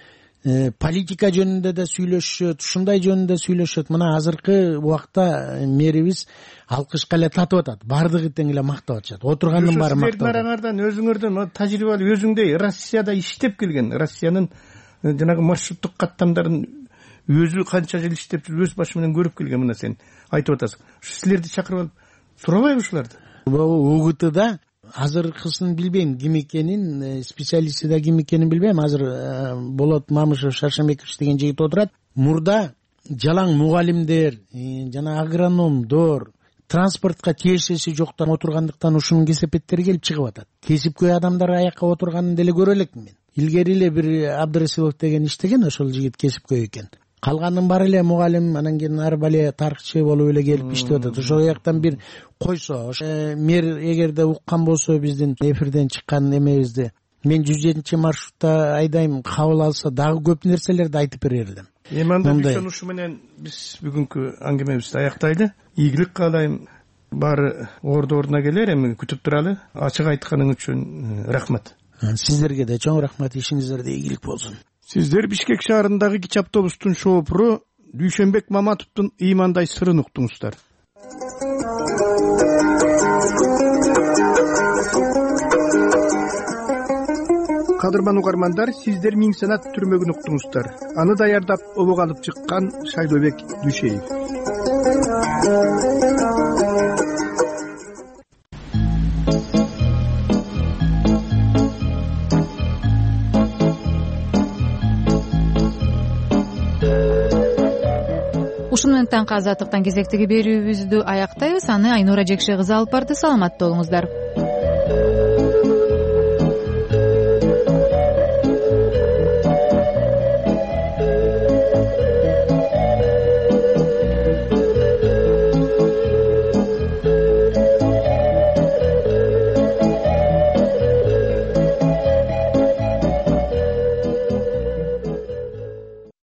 Политика жөнүндө да сүйлөшөт, ушундай жөнүндө сүйлөшөт. Мына азыркы убакта мэрибиз алкышка эле татып атат. Бардыгы тең эле мактап атышат. Отургандын баары мактап. Силердин араңардан, өзүңөрдөн тажрыйбалуу, өзүңдөй Россияда иштеп келген, Россиянын жанагы маршруттук каттамдарын өзү канча жыл иштеп жүрүп, өз башы менен көрүп келген. Мына сен айтып атасың. Силерди чакырып алып сурабайбы ушуларды? УГТда азыркысын билбейм, ким экенин, специалисти да ким экенин билбейм. Азыр Болот Мамышев Шаршембекович деген жигит отурат. Мурда жалаң мугалимдер, жана агрономдор, транспортко тиешеси жоктан отургандыктан ушунун кесепеттери келип чыгып атат. Кесипкөй адамдар аякка отурганын деле көрө элекмин мен. Илгери эле бир Абдырасилов деген иштеген, ошол жигит кесипкөй экен. калганын баары эле мугалим, анан кийин ар бале тарыхчы болуп эле келип иштеп атат. Ошол жактан бир койсо, мэр эгерде уккан болсо биздин эфирден чыккан эмебизди, мен жүз жетинчи маршрутта айдайм, кабыл алса дагы көп нерселерди айтып берер элем. Эми анда Дүйшөн, ушу менен биз бүгүнкү аңгемебизди аяктайлы. Ийгилик каалайм. Баары орду ордуна келер, эми күтүп туралы. Ачык айтканың үчүн рахмат. Сиздерге да чоң рахмат, ишиңиздерде ийгилик болсун. Сиздер Бишкек шаарындагы кичи автобустун шофуру Дүйшөнбек Маматовдун ыймандай сырын уктуңуздар. Кадырман угармандар, сиздер Миң Санат түрмөгүн уктуңуздар. Аны даярдап обого алып чыккан Шайлообек Дүйшеев. Ушун менен таңкы азаттыктан кезектеги берүүбүздү аяктайбыз. Аны Айнура Жекше кызы алып барды. Саламатта болуңуздар.